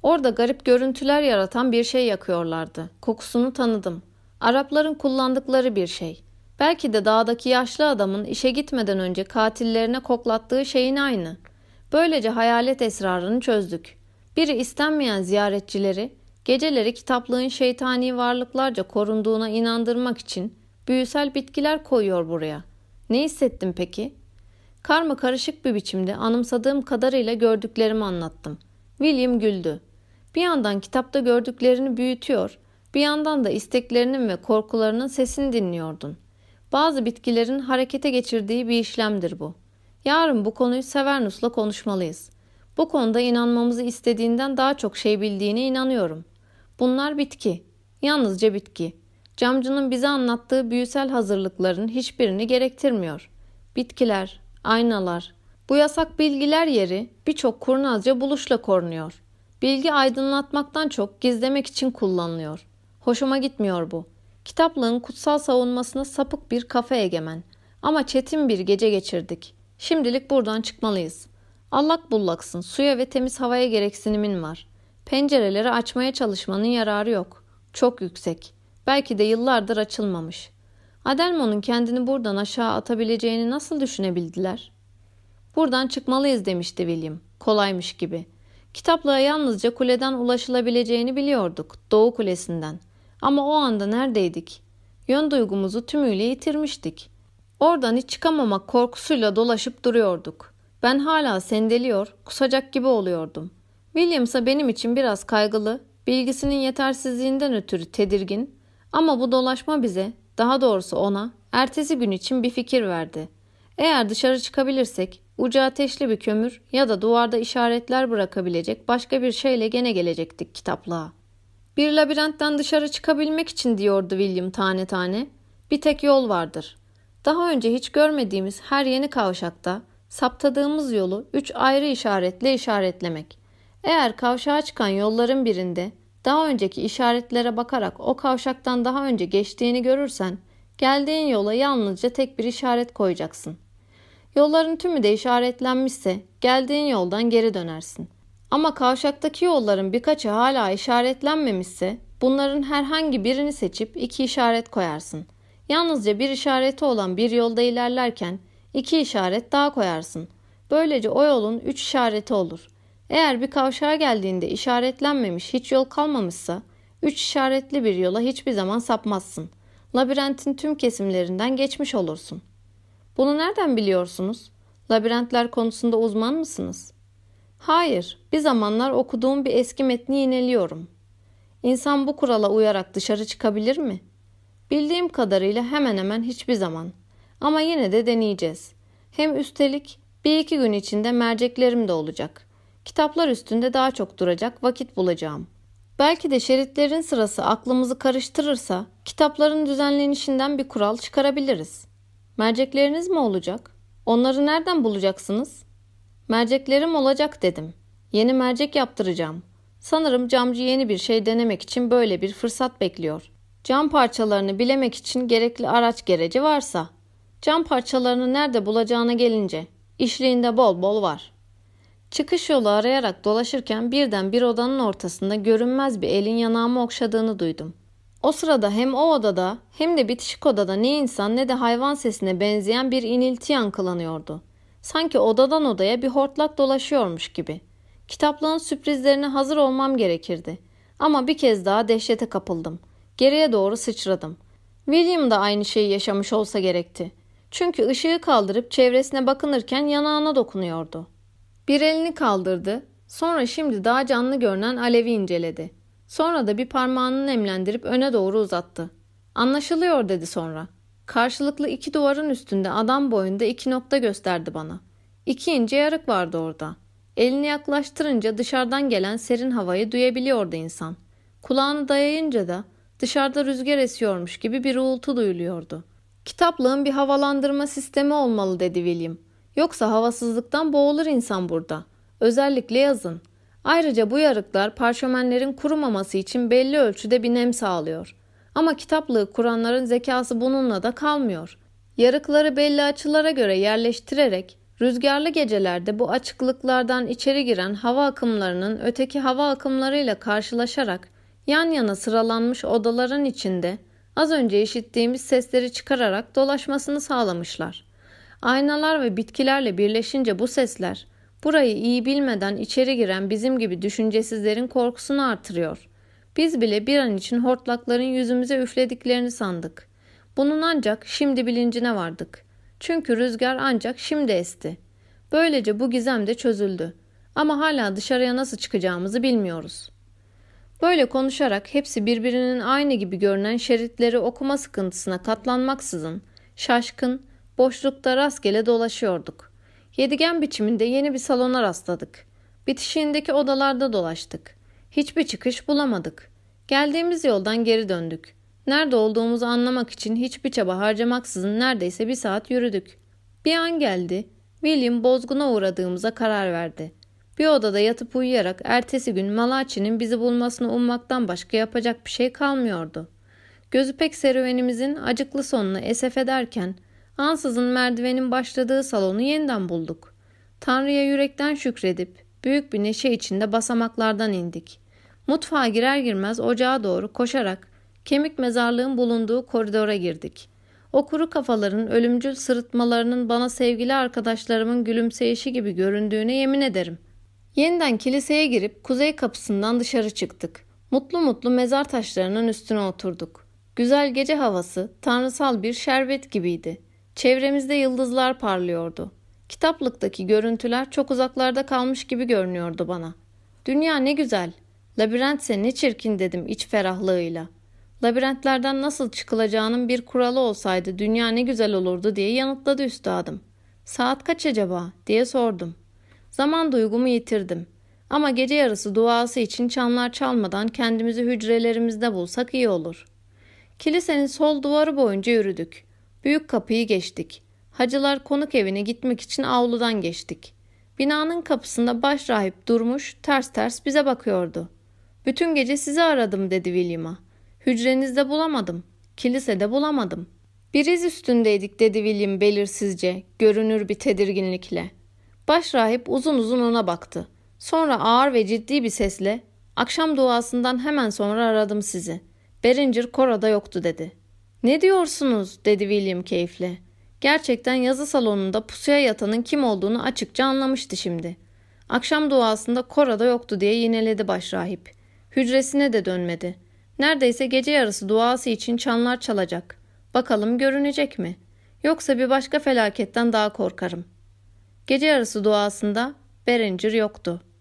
Orada garip görüntüler yaratan bir şey yakıyorlardı. Kokusunu tanıdım. Arapların kullandıkları bir şey. Belki de dağdaki yaşlı adamın işe gitmeden önce katillerine koklattığı şeyin aynı. Böylece hayalet esrarını çözdük. Biri istenmeyen ziyaretçileri geceleri kitaplığın şeytani varlıklarca korunduğuna inandırmak için büyüsel bitkiler koyuyor buraya. Ne hissettim peki? Karma karışık bir biçimde anımsadığım kadarıyla gördüklerimi anlattım. William güldü. Bir yandan kitapta gördüklerini büyütüyor, bir yandan da isteklerinin ve korkularının sesini dinliyordun. Bazı bitkilerin harekete geçirdiği bir işlemdir bu. Yarın bu konuyu Severnus'la konuşmalıyız. Bu konuda inanmamızı istediğinden daha çok şey bildiğine inanıyorum. Bunlar bitki. Yalnızca bitki. Camcının bize anlattığı büyüsel hazırlıkların hiçbirini gerektirmiyor. Bitkiler, aynalar, bu yasak bilgiler yeri birçok kurnazca buluşla korunuyor. Bilgi aydınlatmaktan çok gizlemek için kullanılıyor. Hoşuma gitmiyor bu. Kitaplığın kutsal savunmasına sapık bir kafa egemen. Ama çetin bir gece geçirdik. Şimdilik buradan çıkmalıyız. Allak bullaksın, suya ve temiz havaya gereksinimin var. Pencereleri açmaya çalışmanın yararı yok. Çok yüksek. Belki de yıllardır açılmamış. Adelmon'un kendini buradan aşağı atabileceğini nasıl düşünebildiler? Buradan çıkmalıyız demişti William. Kolaymış gibi. Kitaplığa yalnızca kuleden ulaşılabileceğini biliyorduk. Doğu kulesinden. Ama o anda neredeydik? Yön duygumuzu tümüyle yitirmiştik. Oradan hiç çıkamamak korkusuyla dolaşıp duruyorduk. Ben hala sendeliyor, kusacak gibi oluyordum. William ise benim için biraz kaygılı, bilgisinin yetersizliğinden ötürü tedirgin ama bu dolaşma bize, daha doğrusu ona, ertesi gün için bir fikir verdi. Eğer dışarı çıkabilirsek, ucu ateşli bir kömür ya da duvarda işaretler bırakabilecek başka bir şeyle gene gelecektik kitaplığa. Bir labirentten dışarı çıkabilmek için diyordu William tane tane, bir tek yol vardır. Daha önce hiç görmediğimiz her yeni kavşakta saptadığımız yolu üç ayrı işaretle işaretlemek. Eğer kavşağa çıkan yolların birinde daha önceki işaretlere bakarak o kavşaktan daha önce geçtiğini görürsen, geldiğin yola yalnızca tek bir işaret koyacaksın. Yolların tümü de işaretlenmişse geldiğin yoldan geri dönersin. Ama kavşaktaki yolların birkaçı hala işaretlenmemişse bunların herhangi birini seçip iki işaret koyarsın. Yalnızca bir işareti olan bir yolda ilerlerken iki işaret daha koyarsın. Böylece o yolun üç işareti olur. Eğer bir kavşağa geldiğinde işaretlenmemiş hiç yol kalmamışsa üç işaretli bir yola hiçbir zaman sapmazsın. Labirentin tüm kesimlerinden geçmiş olursun. Bunu nereden biliyorsunuz? Labirentler konusunda uzman mısınız? Hayır, bir zamanlar okuduğum bir eski metni yineliyorum. İnsan bu kurala uyarak dışarı çıkabilir mi? Bildiğim kadarıyla hemen hemen hiçbir zaman. Ama yine de deneyeceğiz. Hem üstelik bir iki gün içinde merceklerim de olacak. Kitaplar üstünde daha çok duracak vakit bulacağım. Belki de şeritlerin sırası aklımızı karıştırırsa kitapların düzenlenişinden bir kural çıkarabiliriz. Mercekleriniz mi olacak? Onları nereden bulacaksınız? Merceklerim olacak dedim. Yeni mercek yaptıracağım. Sanırım camcı yeni bir şey denemek için böyle bir fırsat bekliyor. Cam parçalarını bilemek için gerekli araç gereci varsa. Cam parçalarını nerede bulacağına gelince işliğinde bol bol var. Çıkış yolu arayarak dolaşırken birden bir odanın ortasında görünmez bir elin yanağımı okşadığını duydum. O sırada hem o odada hem de bitişik odada ne insan ne de hayvan sesine benzeyen bir inilti yankılanıyordu. Sanki odadan odaya bir hortlak dolaşıyormuş gibi. Kitaplığın sürprizlerine hazır olmam gerekirdi. Ama bir kez daha dehşete kapıldım. Geriye doğru sıçradım. William da aynı şeyi yaşamış olsa gerekti. Çünkü ışığı kaldırıp çevresine bakınırken yanağına dokunuyordu. Bir elini kaldırdı, sonra şimdi daha canlı görünen alevi inceledi. Sonra da bir parmağını nemlendirip öne doğru uzattı. Anlaşılıyor dedi sonra. Karşılıklı iki duvarın üstünde adam boyunda iki nokta gösterdi bana. İki ince yarık vardı orada. Elini yaklaştırınca dışarıdan gelen serin havayı duyabiliyordu insan. Kulağını dayayınca da dışarıda rüzgar esiyormuş gibi bir uğultu duyuluyordu. Kitaplığın bir havalandırma sistemi olmalı dedi William. Yoksa havasızlıktan boğulur insan burada. Özellikle yazın. Ayrıca bu yarıklar parşömenlerin kurumaması için belli ölçüde bir nem sağlıyor. Ama kitaplığı kuranların zekası bununla da kalmıyor. Yarıkları belli açılara göre yerleştirerek Rüzgarlı gecelerde bu açıklıklardan içeri giren hava akımlarının öteki hava akımlarıyla karşılaşarak yan yana sıralanmış odaların içinde az önce işittiğimiz sesleri çıkararak dolaşmasını sağlamışlar. Aynalar ve bitkilerle birleşince bu sesler, burayı iyi bilmeden içeri giren bizim gibi düşüncesizlerin korkusunu artırıyor. Biz bile bir an için hortlakların yüzümüze üflediklerini sandık. Bunun ancak şimdi bilincine vardık. Çünkü rüzgar ancak şimdi esti. Böylece bu gizem de çözüldü. Ama hala dışarıya nasıl çıkacağımızı bilmiyoruz. Böyle konuşarak hepsi birbirinin aynı gibi görünen şeritleri okuma sıkıntısına katlanmaksızın, şaşkın, boşlukta rastgele dolaşıyorduk. Yedigen biçiminde yeni bir salona rastladık. Bitişiğindeki odalarda dolaştık. Hiçbir çıkış bulamadık. Geldiğimiz yoldan geri döndük. Nerede olduğumuzu anlamak için hiçbir çaba harcamaksızın neredeyse bir saat yürüdük. Bir an geldi. William bozguna uğradığımıza karar verdi. Bir odada yatıp uyuyarak ertesi gün Malachi'nin bizi bulmasını ummaktan başka yapacak bir şey kalmıyordu. Gözü pek serüvenimizin acıklı sonunu esef ederken ansızın merdivenin başladığı salonu yeniden bulduk. Tanrı'ya yürekten şükredip büyük bir neşe içinde basamaklardan indik. Mutfağa girer girmez ocağa doğru koşarak kemik mezarlığın bulunduğu koridora girdik. O kuru kafaların ölümcül sırıtmalarının bana sevgili arkadaşlarımın gülümseyişi gibi göründüğüne yemin ederim. Yeniden kiliseye girip kuzey kapısından dışarı çıktık. Mutlu mutlu mezar taşlarının üstüne oturduk. Güzel gece havası tanrısal bir şerbet gibiydi. Çevremizde yıldızlar parlıyordu. Kitaplıktaki görüntüler çok uzaklarda kalmış gibi görünüyordu bana. Dünya ne güzel, labirentse ne çirkin dedim iç ferahlığıyla. Labirentlerden nasıl çıkılacağının bir kuralı olsaydı dünya ne güzel olurdu diye yanıtladı üstadım. Saat kaç acaba diye sordum. Zaman duygumu yitirdim. Ama gece yarısı duası için çanlar çalmadan kendimizi hücrelerimizde bulsak iyi olur. Kilisenin sol duvarı boyunca yürüdük. Büyük kapıyı geçtik. Hacılar konuk evine gitmek için avludan geçtik. Binanın kapısında başrahip durmuş ters ters bize bakıyordu. Bütün gece sizi aradım dedi William'a. Hücrenizde bulamadım. Kilisede bulamadım. Bir iz üstündeydik dedi William belirsizce, görünür bir tedirginlikle. Başrahip uzun uzun ona baktı. Sonra ağır ve ciddi bir sesle akşam duasından hemen sonra aradım sizi. Beringer koroda yoktu dedi. Ne diyorsunuz dedi William keyifle. Gerçekten yazı salonunda pusuya yatanın kim olduğunu açıkça anlamıştı şimdi. Akşam duasında koroda yoktu diye yineledi başrahip. Hücresine de dönmedi. Neredeyse gece yarısı duası için çanlar çalacak. Bakalım görünecek mi? Yoksa bir başka felaketten daha korkarım. Gece yarısı duasında Beringer yoktu.